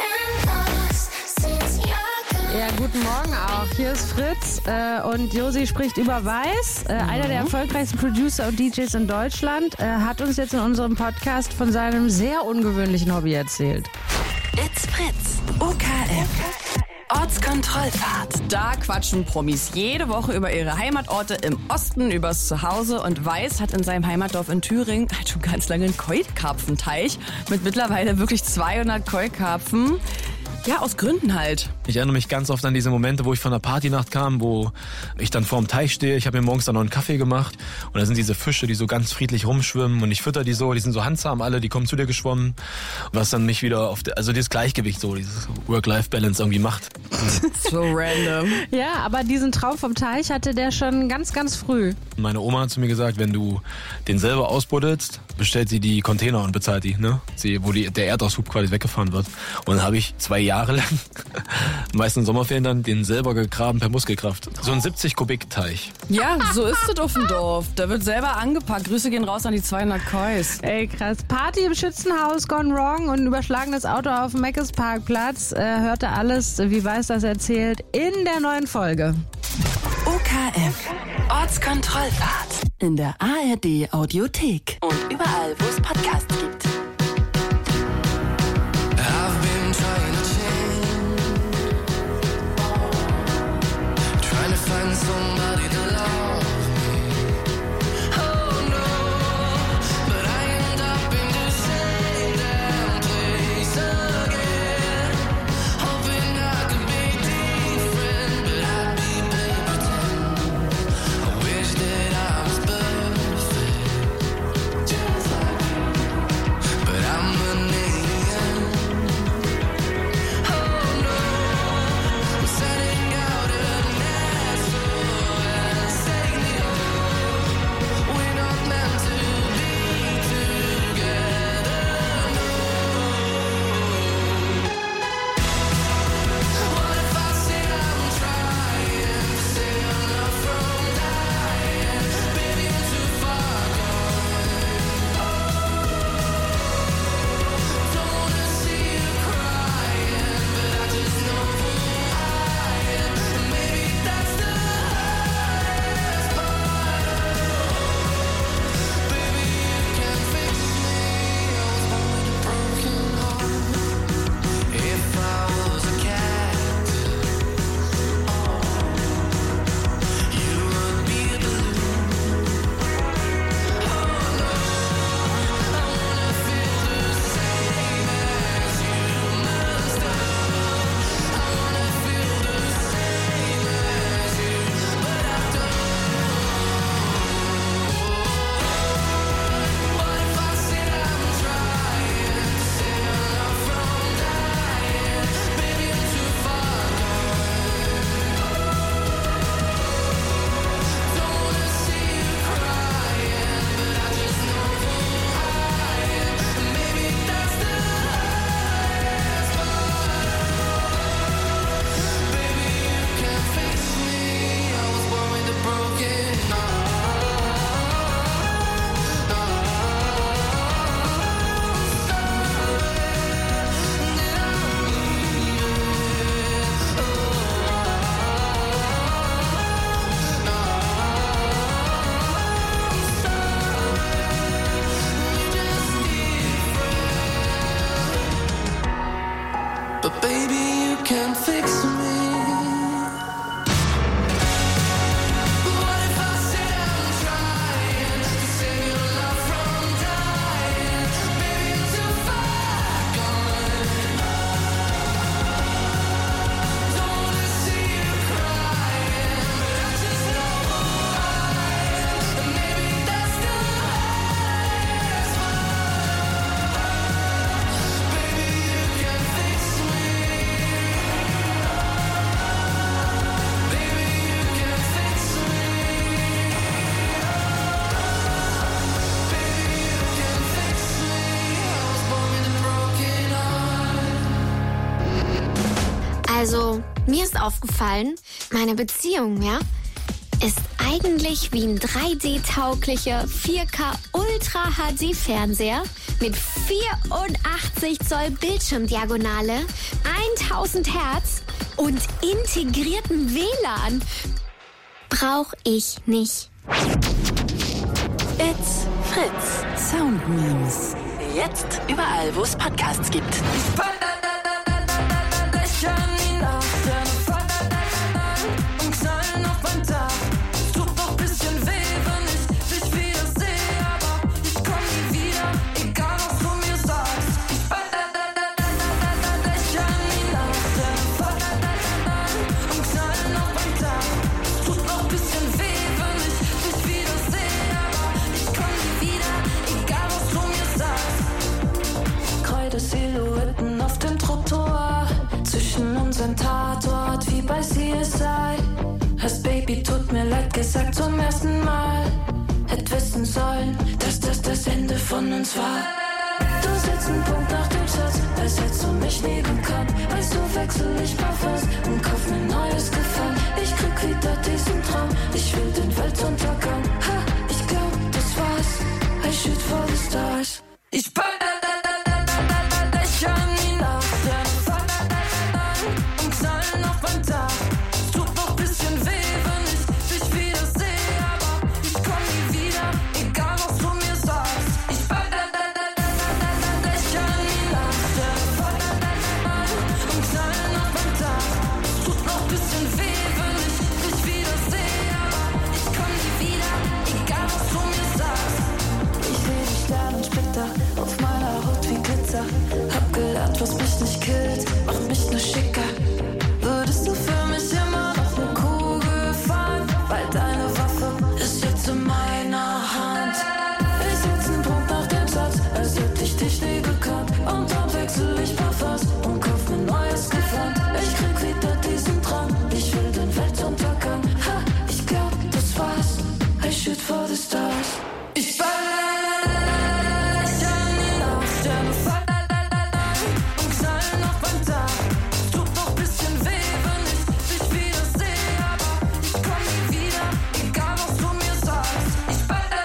Ja, guten Morgen auch. Hier ist Fritz und Josi spricht über Weiß. Einer der erfolgreichsten Producer und DJs in Deutschland hat uns jetzt in unserem Podcast von seinem sehr ungewöhnlichen Hobby erzählt. It's Fritz. OKF. Ortskontrollfahrt. Da quatschen Promis jede Woche über ihre Heimatorte im Osten, übers Zuhause. Und Weiß hat in seinem Heimatdorf in Thüringen halt schon ganz lange einen Koi-Karpfenteich mit mittlerweile wirklich 200 Koi-Karpfen. Ja, aus Gründen halt. Ich erinnere mich ganz oft an diese Momente, wo ich von der Partynacht kam, wo ich dann vorm Teich stehe. Ich habe mir morgens dann noch einen Kaffee gemacht und da sind diese Fische, die so ganz friedlich rumschwimmen und ich fütter die so, die sind so handzahm alle, die kommen zu dir geschwommen. Was dann mich wieder auf, also dieses Gleichgewicht so, dieses Work-Life-Balance irgendwie macht. So random. Ja, aber diesen Traum vom Teich hatte der schon ganz, ganz früh. Meine Oma hat zu mir gesagt, wenn du den selber ausbuddelst, bestellt sie die Container und bezahlt die, ne? Wo der Erdaushub quasi weggefahren wird. Und dann habe ich 2 Jahre jahrelang, meist in Sommerferien dann, den selber gegraben per Muskelkraft. So ein 70-Kubik-Teich. Ja, so ist es auf dem Dorf. Da wird selber angepackt. Grüße gehen raus an die 200 Kois. Ey, krass. Party im Schützenhaus gone wrong und ein überschlagenes Auto auf dem Meckes-Parkplatz. Hörte alles, wie Weiß das erzählt, in der neuen Folge. OKF. Ortskontrollfahrt. In der ARD Audiothek. Und überall, wo es Podcasts gibt. I've been trying to change, trying to find somebody to love me. Oh no, but I end up in the same damn place again. Hoping I could be different, but I'd be playing pretend. I wish that I was perfect, just like you, but I'm an alien. But baby, you can fix me. Also, mir ist aufgefallen, meine Beziehung, ja, ist eigentlich wie ein 3D-tauglicher 4K Ultra HD Fernseher mit 84 Zoll Bildschirmdiagonale, 1000 Hertz und integriertem WLAN. Brauch ich nicht. It's Fritz. Sound Memes. Jetzt überall, wo es Podcasts gibt. Silhouetten auf dem Trottoir, zwischen unseren Tatort wie bei CSI. Hast Baby, tut mir leid gesagt zum ersten Mal. Hätt wissen sollen, dass das Ende von uns war. Du setzt einen Punkt nach dem Satz, als hättest du mich nie gekannt. Weißt du, wechsel ich Parfums und kauf mir neues Gefallen. Ich krieg wieder diesen Traum, ich will den Weltuntergang. Ha, ich glaub, das war's. I shoot for the stars. Ich Dächer nie nach, Sterne fallen und knallen auf ein Tag. Es tut noch bisschen weh, wenn ich dich wieder sehe, aber ich komm nie wieder, egal was du mir sagst. Ich Dächer nie nach, Sterne fallen und knallen auf ein Tag. Es tut noch bisschen weh, wenn ich dich wieder sehe, aber ich komm nie wieder, egal was du mir sagst. Ich seh die Sternensplitter auf meiner Haut wie Glitzer. Hab gelernt, was mich nicht killt, macht mich nur schicker. Würdest du für mich immer noch eine Kugel fahren? Weil deine Waffe ist jetzt in meiner Hand. Ich setz einen Punkt nach dem Satz, als hätte ich dich nie gekannt. Und dann wechsel ich Parfums und kauf mir neues Gewand. Ich krieg wieder diesen Traum, ich will den Weltuntergang. Ha, ich glaub, das war's. I shoot for the stars. Ich Sterne fallen und knallen auf ein Tag. Es tut noch bisschen weh, wenn ich dich wieder sehe, aber ich komm nie wieder, egal was du mir sagst. Ich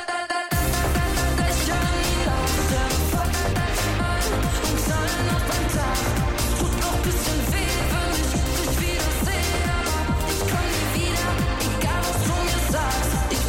Sterne fallen und knallen auf ein Tag. Es tut noch bisschen weh, wenn ich dich wieder sehe, aber ich komm nie wieder, egal was du mir sagst. Ich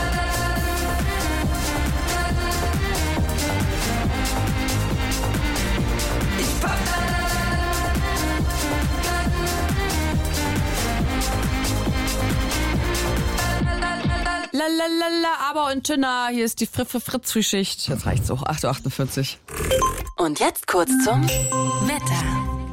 Lalalala, aber und Tünner, hier ist die Fritz-Frühschicht. Jetzt reicht's auch, 8.48 Uhr. Und jetzt kurz zum Wetter.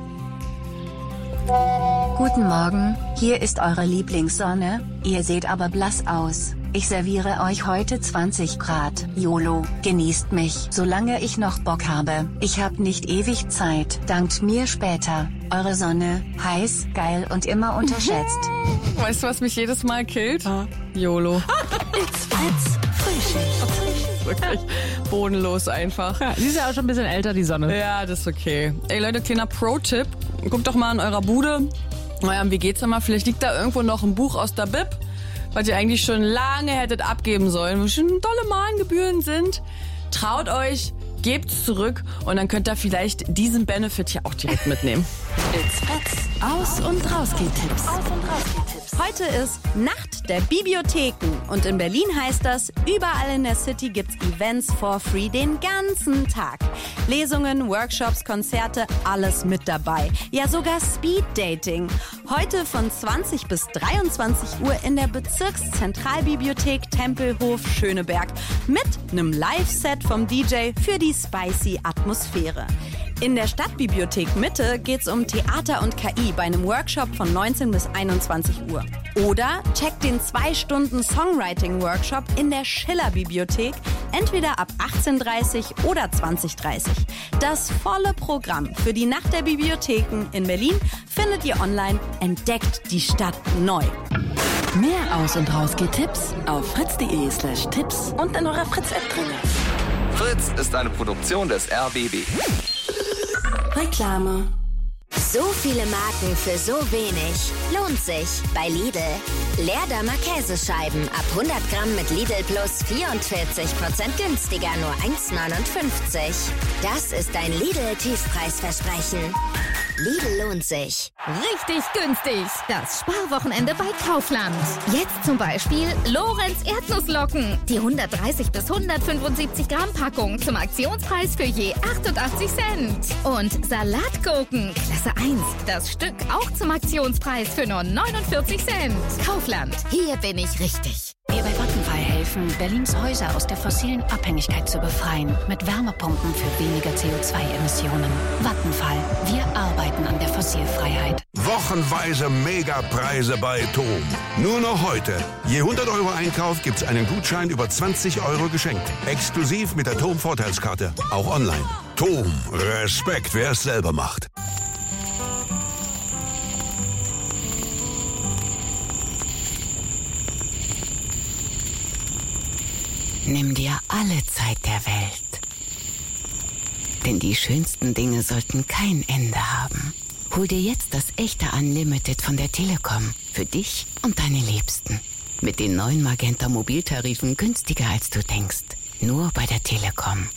Guten Morgen, hier ist eure Lieblingssonne, ihr seht aber blass aus. Ich serviere euch heute 20 Grad. YOLO, genießt mich, solange ich noch Bock habe. Ich hab nicht ewig Zeit. Dankt mir später. Eure Sonne, heiß, geil und immer unterschätzt. Weißt du, was mich jedes Mal killt? YOLO. It's Fritz Frühschicht. Wirklich bodenlos einfach. Ja, sie ist ja auch schon ein bisschen älter, die Sonne. Ja, das ist okay. Ey Leute, kleiner Pro-Tipp. Guckt doch mal in eurer Bude. Naja, wie geht's denn mal? Vielleicht liegt da irgendwo noch ein Buch aus der Bib, was ihr eigentlich schon lange hättet abgeben sollen, wo schon dolle Mahngebühren sind. Traut euch, gebt's zurück und dann könnt ihr vielleicht diesen Benefit hier auch direkt mitnehmen. It's Fritz. Aus- und Rausgeht-Tipps. Heute ist Nacht der Bibliotheken und in Berlin heißt das, überall in der City gibt's Events for free den ganzen Tag. Lesungen, Workshops, Konzerte, alles mit dabei. Ja, sogar Speed-Dating. Heute von 20 bis 23 Uhr in der Bezirkszentralbibliothek Tempelhof Schöneberg mit einem Live-Set vom DJ für die spicy Atmosphäre. In der Stadtbibliothek Mitte geht's um Theater und KI bei einem Workshop von 19 bis 21 Uhr. Oder checkt den 2 Stunden Songwriting-Workshop in der Schiller-Bibliothek, entweder ab 18:30 oder 20:30. Das volle Programm für die Nacht der Bibliotheken in Berlin findet ihr online. Entdeckt die Stadt neu. Mehr Aus- und Rausgeht-Tipps auf fritz.de/Tipps und in eurer Fritz-App drin. Fritz ist eine Produktion des RBB. Reklame. So viele Marken für so wenig. Lohnt sich bei Lidl. Leerdammer Käsescheiben ab 100 Gramm mit Lidl Plus 44% günstiger, nur 1,59. Das ist ein Lidl-Tiefpreisversprechen. Lidl lohnt sich. Richtig günstig. Das Sparwochenende bei Kaufland. Jetzt zum Beispiel Lorenz Erdnusslocken. Die 130 bis 175 Gramm Packung zum Aktionspreis für je 88 Cent. Und Salatgurken, Klasse 1. Das Stück auch zum Aktionspreis für nur 49 Cent. Kaufland. Hier bin ich richtig. Wir bei Vattenfall helfen, Berlins Häuser aus der fossilen Abhängigkeit zu befreien. Mit Wärmepumpen für weniger CO2-Emissionen. Vattenfall. Wir arbeiten an der Fossilfreiheit. Wochenweise Megapreise bei TOM. Nur noch heute. Je 100 € Einkauf gibt's einen Gutschein über 20 € geschenkt. Exklusiv mit der TOM-Vorteilskarte. Auch online. TOM. Respekt, wer es selber macht. Nimm dir alle Zeit der Welt. Denn die schönsten Dinge sollten kein Ende haben. Hol dir jetzt das echte Unlimited von der Telekom. Für dich und deine Liebsten. Mit den neuen Magenta Mobiltarifen günstiger als du denkst. Nur bei der Telekom.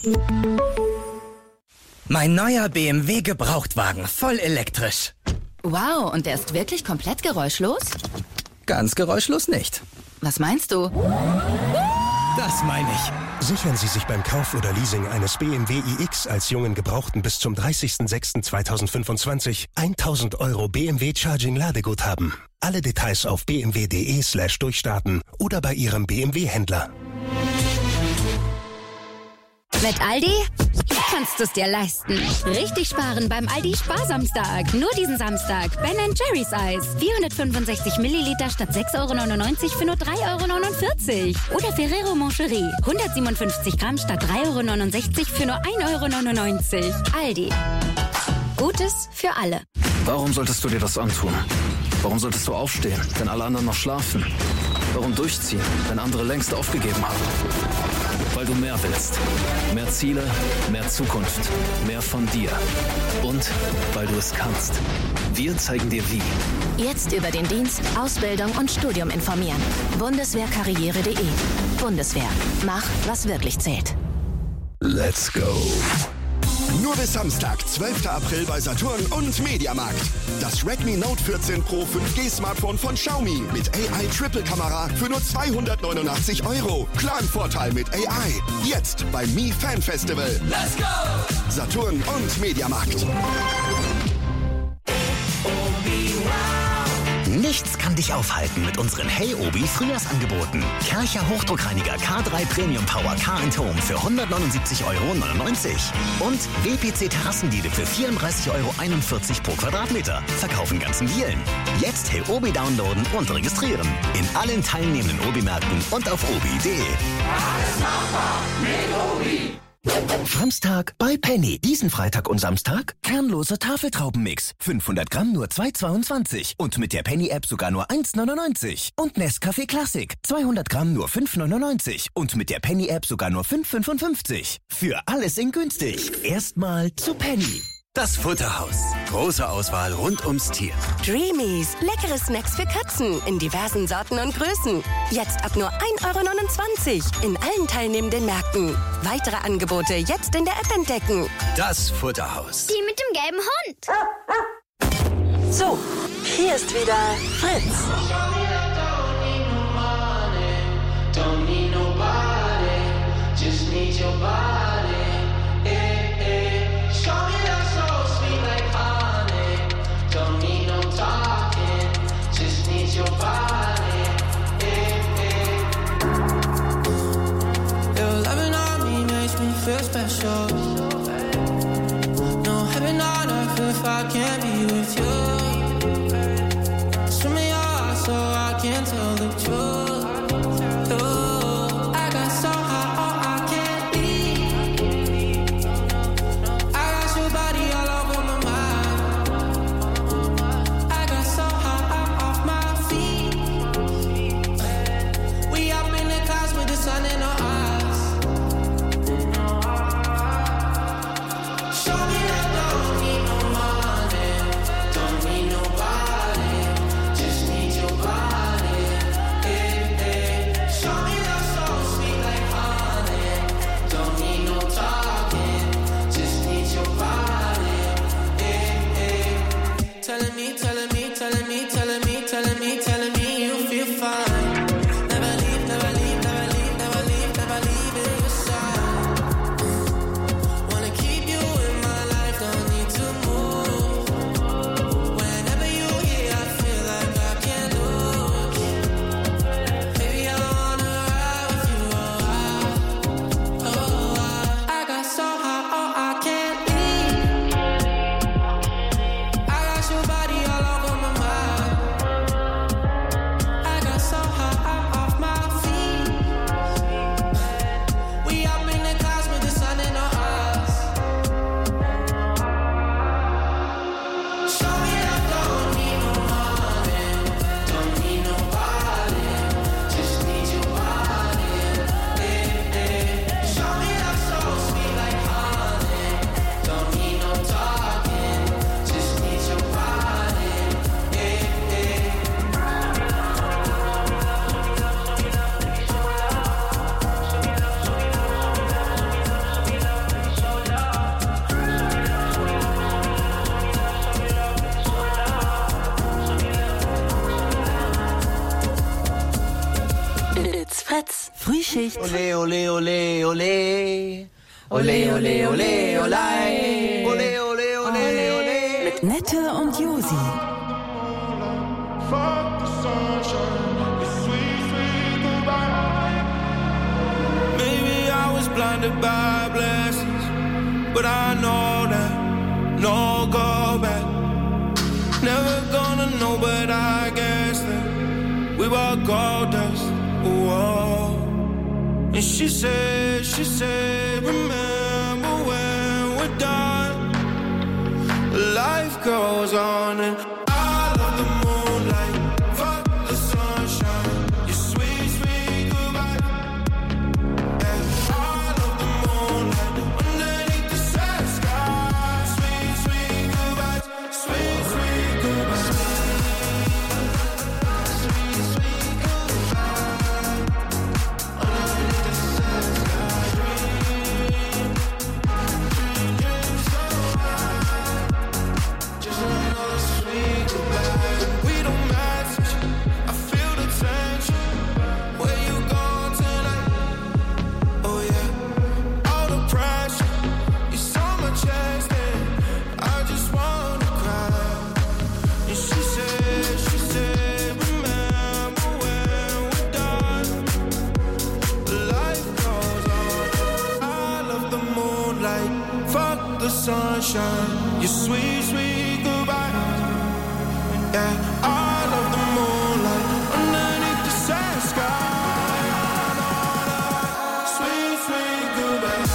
Mein neuer BMW Gebrauchtwagen, voll elektrisch. Wow, und der ist wirklich komplett geräuschlos? Ganz geräuschlos nicht. Was meinst du? Das meine ich. Sichern Sie sich beim Kauf oder Leasing eines BMW iX als jungen Gebrauchten bis zum 30.06.2025 1.000 € BMW Charging Ladeguthaben. Alle Details auf bmw.de/durchstarten oder bei Ihrem BMW-Händler. Mit Aldi kannst du es dir leisten. Richtig sparen beim Aldi Sparsamstag. Nur diesen Samstag. Ben & Jerry's Eis. 465 Milliliter statt 6,99 € für nur 3,49 € Oder Ferrero Moncherie. 157 Gramm statt 3,69 € für nur 1,99 €. Aldi. Gutes für alle. Warum solltest du dir das antun? Warum solltest du aufstehen, wenn alle anderen noch schlafen? Warum durchziehen, wenn andere längst aufgegeben haben? Weil du mehr willst. Mehr Ziele, mehr Zukunft, mehr von dir. Und weil du es kannst. Wir zeigen dir wie. Jetzt über den Dienst, Ausbildung und Studium informieren. Bundeswehrkarriere.de. Bundeswehr. Mach, was wirklich zählt. Let's go. Nur bis Samstag, 12. April bei Saturn und Mediamarkt. Das Redmi Note 14 Pro 5G-Smartphone von Xiaomi mit AI-Triple-Kamera für nur 289 €. Klaren-Vorteil mit AI. Jetzt beim Mi Fan Festival. Let's go! Saturn und Mediamarkt. Nichts kann dich aufhalten mit unseren Hey Obi Frühjahrsangeboten. Kärcher Hochdruckreiniger K3 Premium Power K&Home für 179,99 € und WPC Terrassendiele für 34,41 € pro Quadratmeter. Verkaufen ganzen Dielen. Jetzt Hey Obi downloaden und registrieren. In allen teilnehmenden Obi-Märkten und auf obi.de. Alles machbar mit Obi. Samstag bei Penny. Diesen Freitag und Samstag kernlose Tafeltraubenmix. 500 Gramm nur 2,22 € und mit der Penny-App sogar nur 1,99 € Und Nescafé Classic. 200 Gramm nur 5,99 € und mit der Penny-App sogar nur 5,55 €. Für alles in günstig. Erstmal zu Penny. Das Futterhaus. Große Auswahl rund ums Tier. Dreamies. Leckere Snacks für Katzen in diversen Sorten und Größen. Jetzt ab nur 1,29 € in allen teilnehmenden Märkten. Weitere Angebote jetzt in der App entdecken. Das Futterhaus. Die mit dem gelben Hund. So, hier ist wieder Fritz. Don't need nobody, just need your body. Show me that soul sweet like honey. Don't need no talking, just need your body. Your loving on me makes me feel special. No heaven on earth if I can't be with you. Show me your heart so I can tell the truth. I got so high, oh, I can't leave. I got your body all over my mind. I got so high off my feet. We up in the clouds with the sun in our eyes. Show me that don't need no money, don't need Fritz, Frühschicht. Ole, ole, ole, ole. Ole, ole, ole, olei. Ole, ole, ole, ole. Mit Nette und Josi. Maybe I was blinded by blessings, but I know that no go back. Never gonna know, but I guess that we were gold dust. Whoa. And she said, remember when we're done, life goes on and I love the moonlight, fuck the sunshine, your sweet, sweet goodbye. And I love the moonlight, underneath the sad sky, sweet, sweet goodbye, sweet, sweet goodbye. Sunshine, your sweet, sweet goodbye. Yeah, I love the moonlight underneath the sad sky. Sweet, sweet goodbye.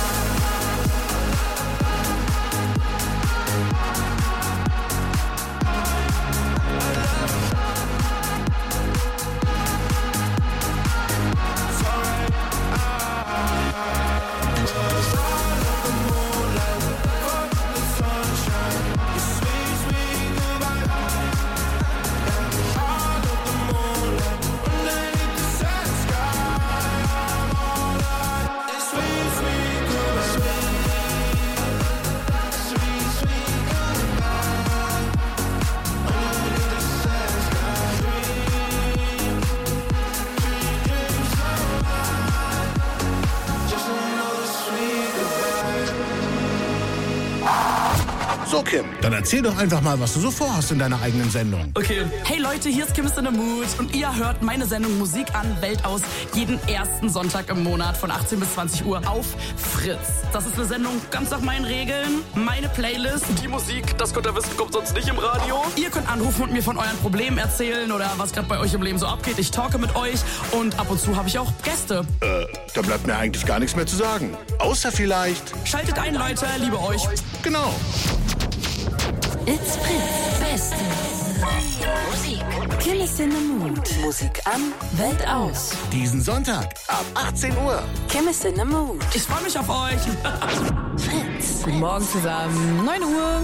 So, Kim, dann erzähl doch einfach mal, was du so vorhast in deiner eigenen Sendung. Okay. Hey Leute, hier ist Kim is in the Mood und ihr hört meine Sendung Musik an, Welt aus, jeden ersten Sonntag im Monat von 18 bis 20 Uhr auf Fritz. Das ist eine Sendung ganz nach meinen Regeln, meine Playlist. Die Musik, das könnt ihr wissen, kommt sonst nicht im Radio. Ihr könnt anrufen und mir von euren Problemen erzählen oder was gerade bei euch im Leben so abgeht. Ich talke mit euch und ab und zu habe ich auch Gäste. Da bleibt mir eigentlich gar nichts mehr zu sagen. Außer vielleicht... Schaltet ein, Leute, liebe euch. Genau. It's Fritz. Beste Musik. Kim is in the Mood. Musik an, Welt aus. Diesen Sonntag ab 18 Uhr. Kim is in the Mood. Ich freue mich auf euch. Fritz. Guten Morgen zusammen. 9 Uhr.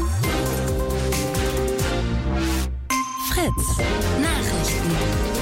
Fritz. Nachrichten.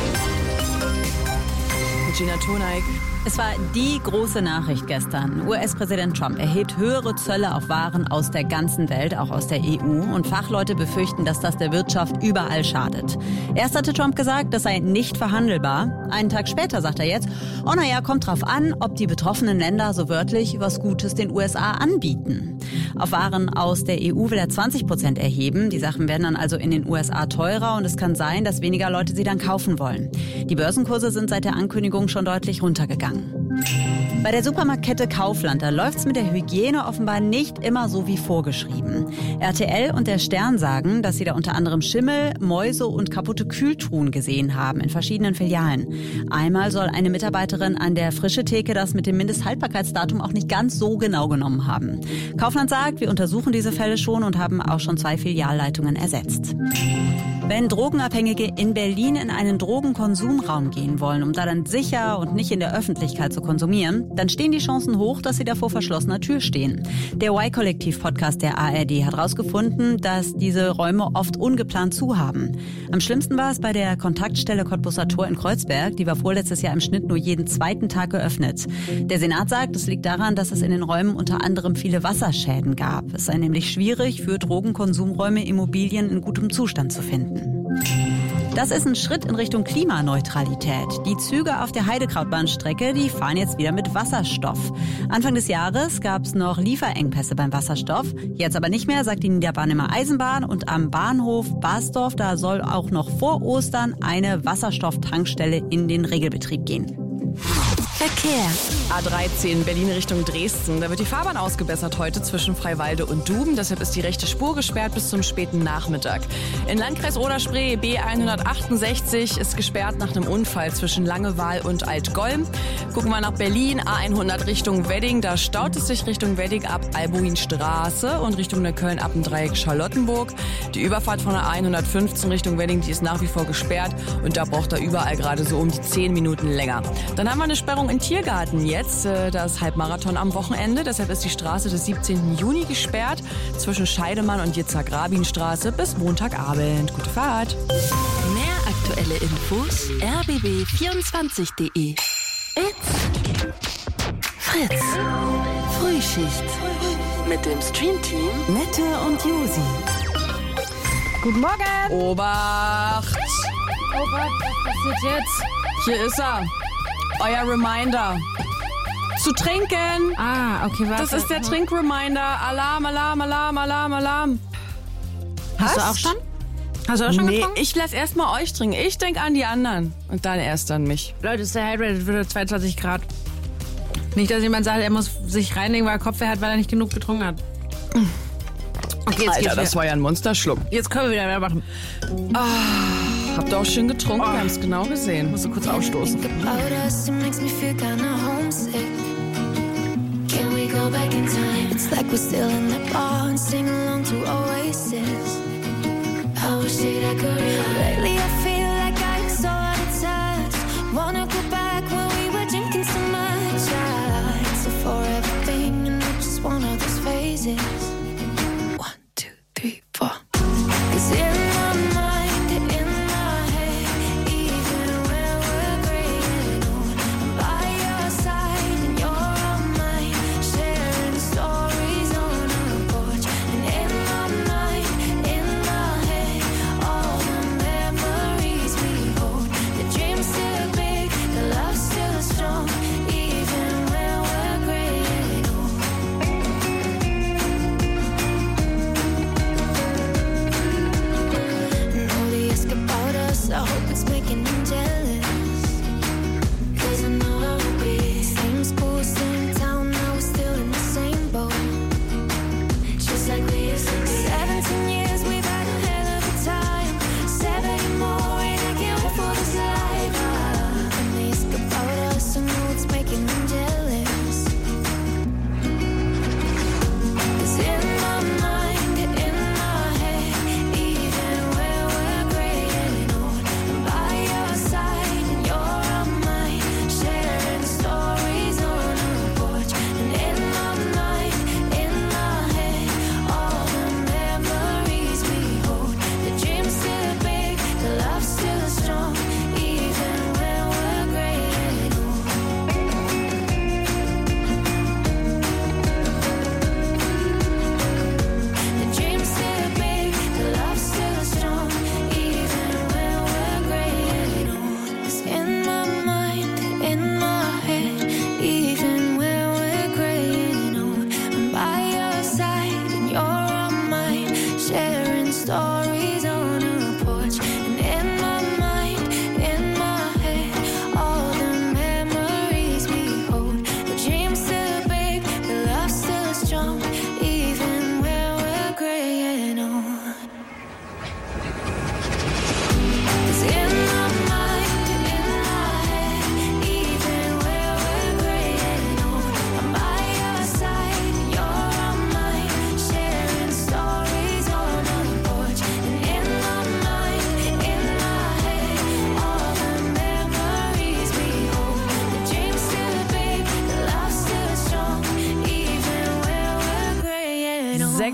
Gina Toneik. Es war die große Nachricht gestern. US-Präsident Trump erhebt höhere Zölle auf Waren aus der ganzen Welt, auch aus der EU. Und Fachleute befürchten, dass das der Wirtschaft überall schadet. Erst hatte Trump gesagt, das sei nicht verhandelbar. Einen Tag später sagt er jetzt, oh naja, kommt drauf an, ob die betroffenen Länder so wörtlich was Gutes den USA anbieten. Auf Waren aus der EU will er 20% erheben. Die Sachen werden dann also in den USA teurer und es kann sein, dass weniger Leute sie dann kaufen wollen. Die Börsenkurse sind seit der Ankündigung schon deutlich runtergegangen. Bei der Supermarktkette Kaufland, da läuft's mit der Hygiene offenbar nicht immer so wie vorgeschrieben. RTL und der Stern sagen, dass sie da unter anderem Schimmel, Mäuse und kaputte Kühltruhen gesehen haben in verschiedenen Filialen. Einmal soll eine Mitarbeiterin an der Frischetheke das mit dem Mindesthaltbarkeitsdatum auch nicht ganz so genau genommen haben. Kaufland sagt, wir untersuchen diese Fälle schon und haben auch schon 2 Filialleitungen ersetzt. Wenn Drogenabhängige in Berlin in einen Drogenkonsumraum gehen wollen, um da dann sicher und nicht in der Öffentlichkeit zu konsumieren, dann stehen die Chancen hoch, dass sie da vor verschlossener Tür stehen. Der Y-Kollektiv-Podcast der ARD hat herausgefunden, dass diese Räume oft ungeplant zu haben. Am schlimmsten war es bei der Kontaktstelle Cottbusser Tor in Kreuzberg. Die war vorletztes Jahr im Schnitt nur jeden 2. Tag geöffnet. Der Senat sagt, es liegt daran, dass es in den Räumen unter anderem viele Wasserschäden gab. Es sei nämlich schwierig, für Drogenkonsumräume Immobilien in gutem Zustand zu finden. Das ist ein Schritt in Richtung Klimaneutralität. Die Züge auf der Heidekrautbahnstrecke, die fahren jetzt wieder mit Wasserstoff. Anfang des Jahres gab es noch Lieferengpässe beim Wasserstoff. Jetzt aber nicht mehr, sagt die Niederbarnimer Eisenbahn. Und am Bahnhof Basdorf, da soll auch noch vor Ostern eine Wasserstofftankstelle in den Regelbetrieb gehen. Verkehr. A13 Berlin Richtung Dresden. Da wird die Fahrbahn ausgebessert heute zwischen Freiwalde und Duben. Deshalb ist die rechte Spur gesperrt bis zum späten Nachmittag. In Landkreis Oder-Spree B168 ist gesperrt nach einem Unfall zwischen Langewaal und Altgolm. Gucken wir nach Berlin. A100 Richtung Wedding. Da staut es sich Richtung Wedding ab Albuinstraße und Richtung Neukölln ab dem Dreieck Charlottenburg. Die Überfahrt von der A115 Richtung Wedding, die ist nach wie vor gesperrt. Und da braucht er überall gerade so um die 10 Minuten länger. Dann haben wir eine Sperrung in Tiergarten jetzt. Da ist Halbmarathon am Wochenende. Deshalb ist die Straße des 17. Juni gesperrt. Zwischen Scheidemann und Jitzak-Rabin-Straße bis Montagabend. Gute Fahrt. Mehr aktuelle Infos rbb24.de. It's Fritz. Frühschicht. Mit dem Streamteam Nette und Josi. Guten Morgen. Obacht. Oh Gott, was passiert jetzt? Hier ist er. Euer Reminder. Zu trinken. Ah, okay, warte. Das ist der Trinkreminder. Alarm, Alarm, Alarm, Alarm, Alarm. Hast du auch schon? Hast du auch schon getrunken? Ich lass erst mal euch trinken. Ich denke an die anderen. Und dann erst an mich. Leute, ist der Hydrated für 22 Grad. Nicht, dass jemand sagt, er muss sich reinlegen, weil er Kopfweh hat, weil er nicht genug getrunken hat. Okay, jetzt Alter, das war ja ein Monsterschluck. Jetzt können wir wieder mehr machen. Habt ihr auch schön getrunken? Wir haben es genau gesehen. Musst du kurz ausstoßen. Go back in time, it's like we're still in the bar and sing along to Oasis. I wish that I could rewind. Lately I feel like I'm so out of touch. Wanna go back when we were drinking so much. It's a forever thing and I just one of those phases. 1, 2, 3, 4. 'Cause in my mind, in my head, even when we're graying old, I'm by your side and you're on mine, sharing stories on our porch. And in my mind, in my head, all the memories we hold. The dream's still big, the love's still strong, even when we're graying old. Know they ask about us, I hope it's making them jealous. 'Cause I know I will be. Same school, same town, now we're still in the same boat. Just like we used to be. 17 years, we've had a hell of a time. 70 more, and I can't wait for this life. And they ask about us, I know it's making them jealous. 'Cause in my mind, in my head, even when we're graying old, I'm by your side and you're on mine, sharing stories on our porch. And in my mind, in my head, all the memories we hold. The dream's still big, the love's still strong, even when we're graying old. The dream's still big, the love's still strong, even when we're graying old. 'Cause in my mind, in my head, even when we're graying old, I'm by your side and you're on mine, sharing stories on our porch. And in my mind, in my head, all the memories we hold. The dream's still big, the love's still strong, even when we're graying old. 'Cause in my mind, in my head, even when we're graying old, I'm by your side and you're on mine, sharing stories on our porch. And in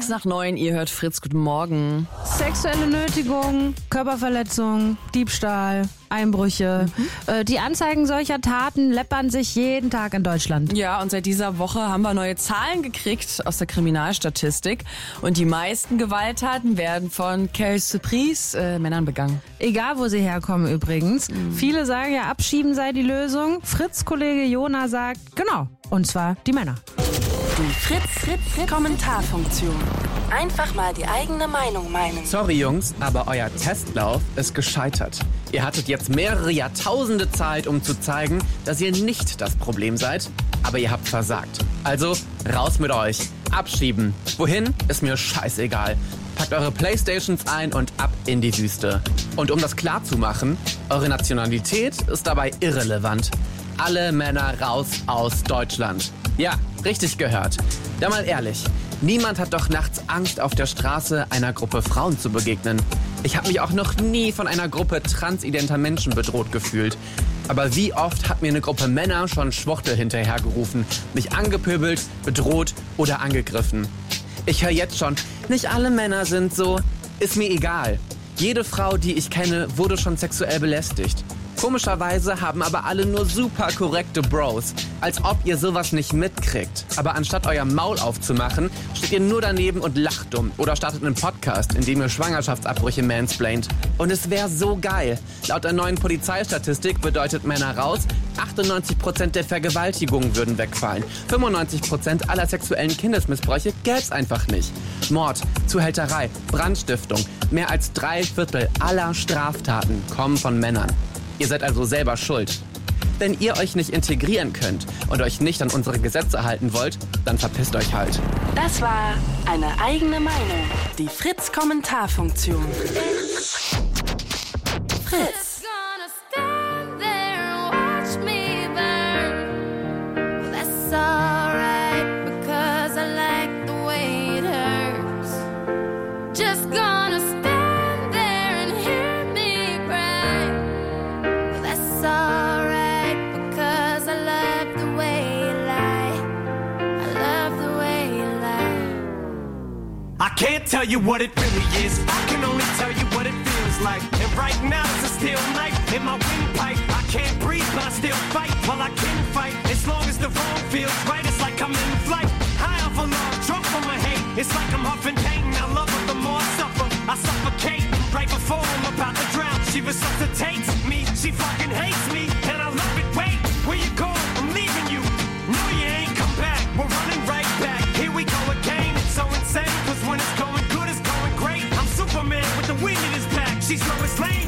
nach 9, ihr hört Fritz, guten Morgen. Sexuelle Nötigung, Körperverletzung, Diebstahl, Einbrüche. Die Anzeigen solcher Taten läppern sich jeden Tag in Deutschland. Ja, und seit dieser Woche haben wir neue Zahlen gekriegt aus der Kriminalstatistik. Und die meisten Gewalttaten werden von Quelle Surprise Männern begangen. Egal, wo sie herkommen übrigens. Viele sagen ja, abschieben sei die Lösung. Fritz-Kollege Jona sagt, genau, und zwar die Männer. Die Fritz-Kommentarfunktion. Einfach mal die eigene Meinung meinen. Sorry Jungs, aber euer Testlauf ist gescheitert. Ihr hattet jetzt mehrere Jahrtausende Zeit, um zu zeigen, dass ihr nicht das Problem seid, aber ihr habt versagt. Also raus mit euch. Abschieben. Wohin? Ist mir scheißegal. Packt eure Playstations ein und ab in die Wüste. Und um das klar zu machen, eure Nationalität ist dabei irrelevant. Alle Männer raus aus Deutschland. Ja, richtig gehört. Da mal ehrlich, niemand hat doch nachts Angst, auf der Straße einer Gruppe Frauen zu begegnen. Ich habe mich auch noch nie von einer Gruppe transidenter Menschen bedroht gefühlt. Aber wie oft hat mir eine Gruppe Männer schon Schwuchtel hinterhergerufen, mich angepöbelt, bedroht oder angegriffen? Ich höre jetzt schon, nicht alle Männer sind so. Ist mir egal. Jede Frau, die ich kenne, wurde schon sexuell belästigt. Komischerweise haben aber alle nur super korrekte Bros. Als ob ihr sowas nicht mitkriegt. Aber anstatt euer Maul aufzumachen, steht ihr nur daneben und lacht dumm. Oder startet einen Podcast, in dem ihr Schwangerschaftsabbrüche mansplaint. Und es wäre so geil. Laut der neuen Polizeistatistik bedeutet Männer raus, 98% der Vergewaltigungen würden wegfallen. 95% aller sexuellen Kindesmissbräuche gäb's einfach nicht. Mord, Zuhälterei, Brandstiftung. Mehr als 3/4 aller Straftaten kommen von Männern. Ihr seid also selber schuld. Wenn ihr euch nicht integrieren könnt und euch nicht an unsere Gesetze halten wollt, dann verpisst euch halt. Das war eine eigene Meinung. Die Fritz-Kommentarfunktion. Fritz. I can't tell you what it really is. I can only tell you what it feels like. And right now it's a steel knife in my windpipe. I can't breathe, but I still fight. Well, I can fight as long as the wrong feels right. It's like I'm in flight, high off a log, drunk from my hate. It's like I'm huffing pain. I love her the more I suffer. I suffocate right before I'm about to drown. She resuscitates me. She fucking hates me, and I love it. Wait, where you going? I'm leaving you. No, you ain't come back. We're running right back. Here we go again. It's so insane. When it's going good, it's going great. I'm Superman with the wind in his back. She's Lois Lane.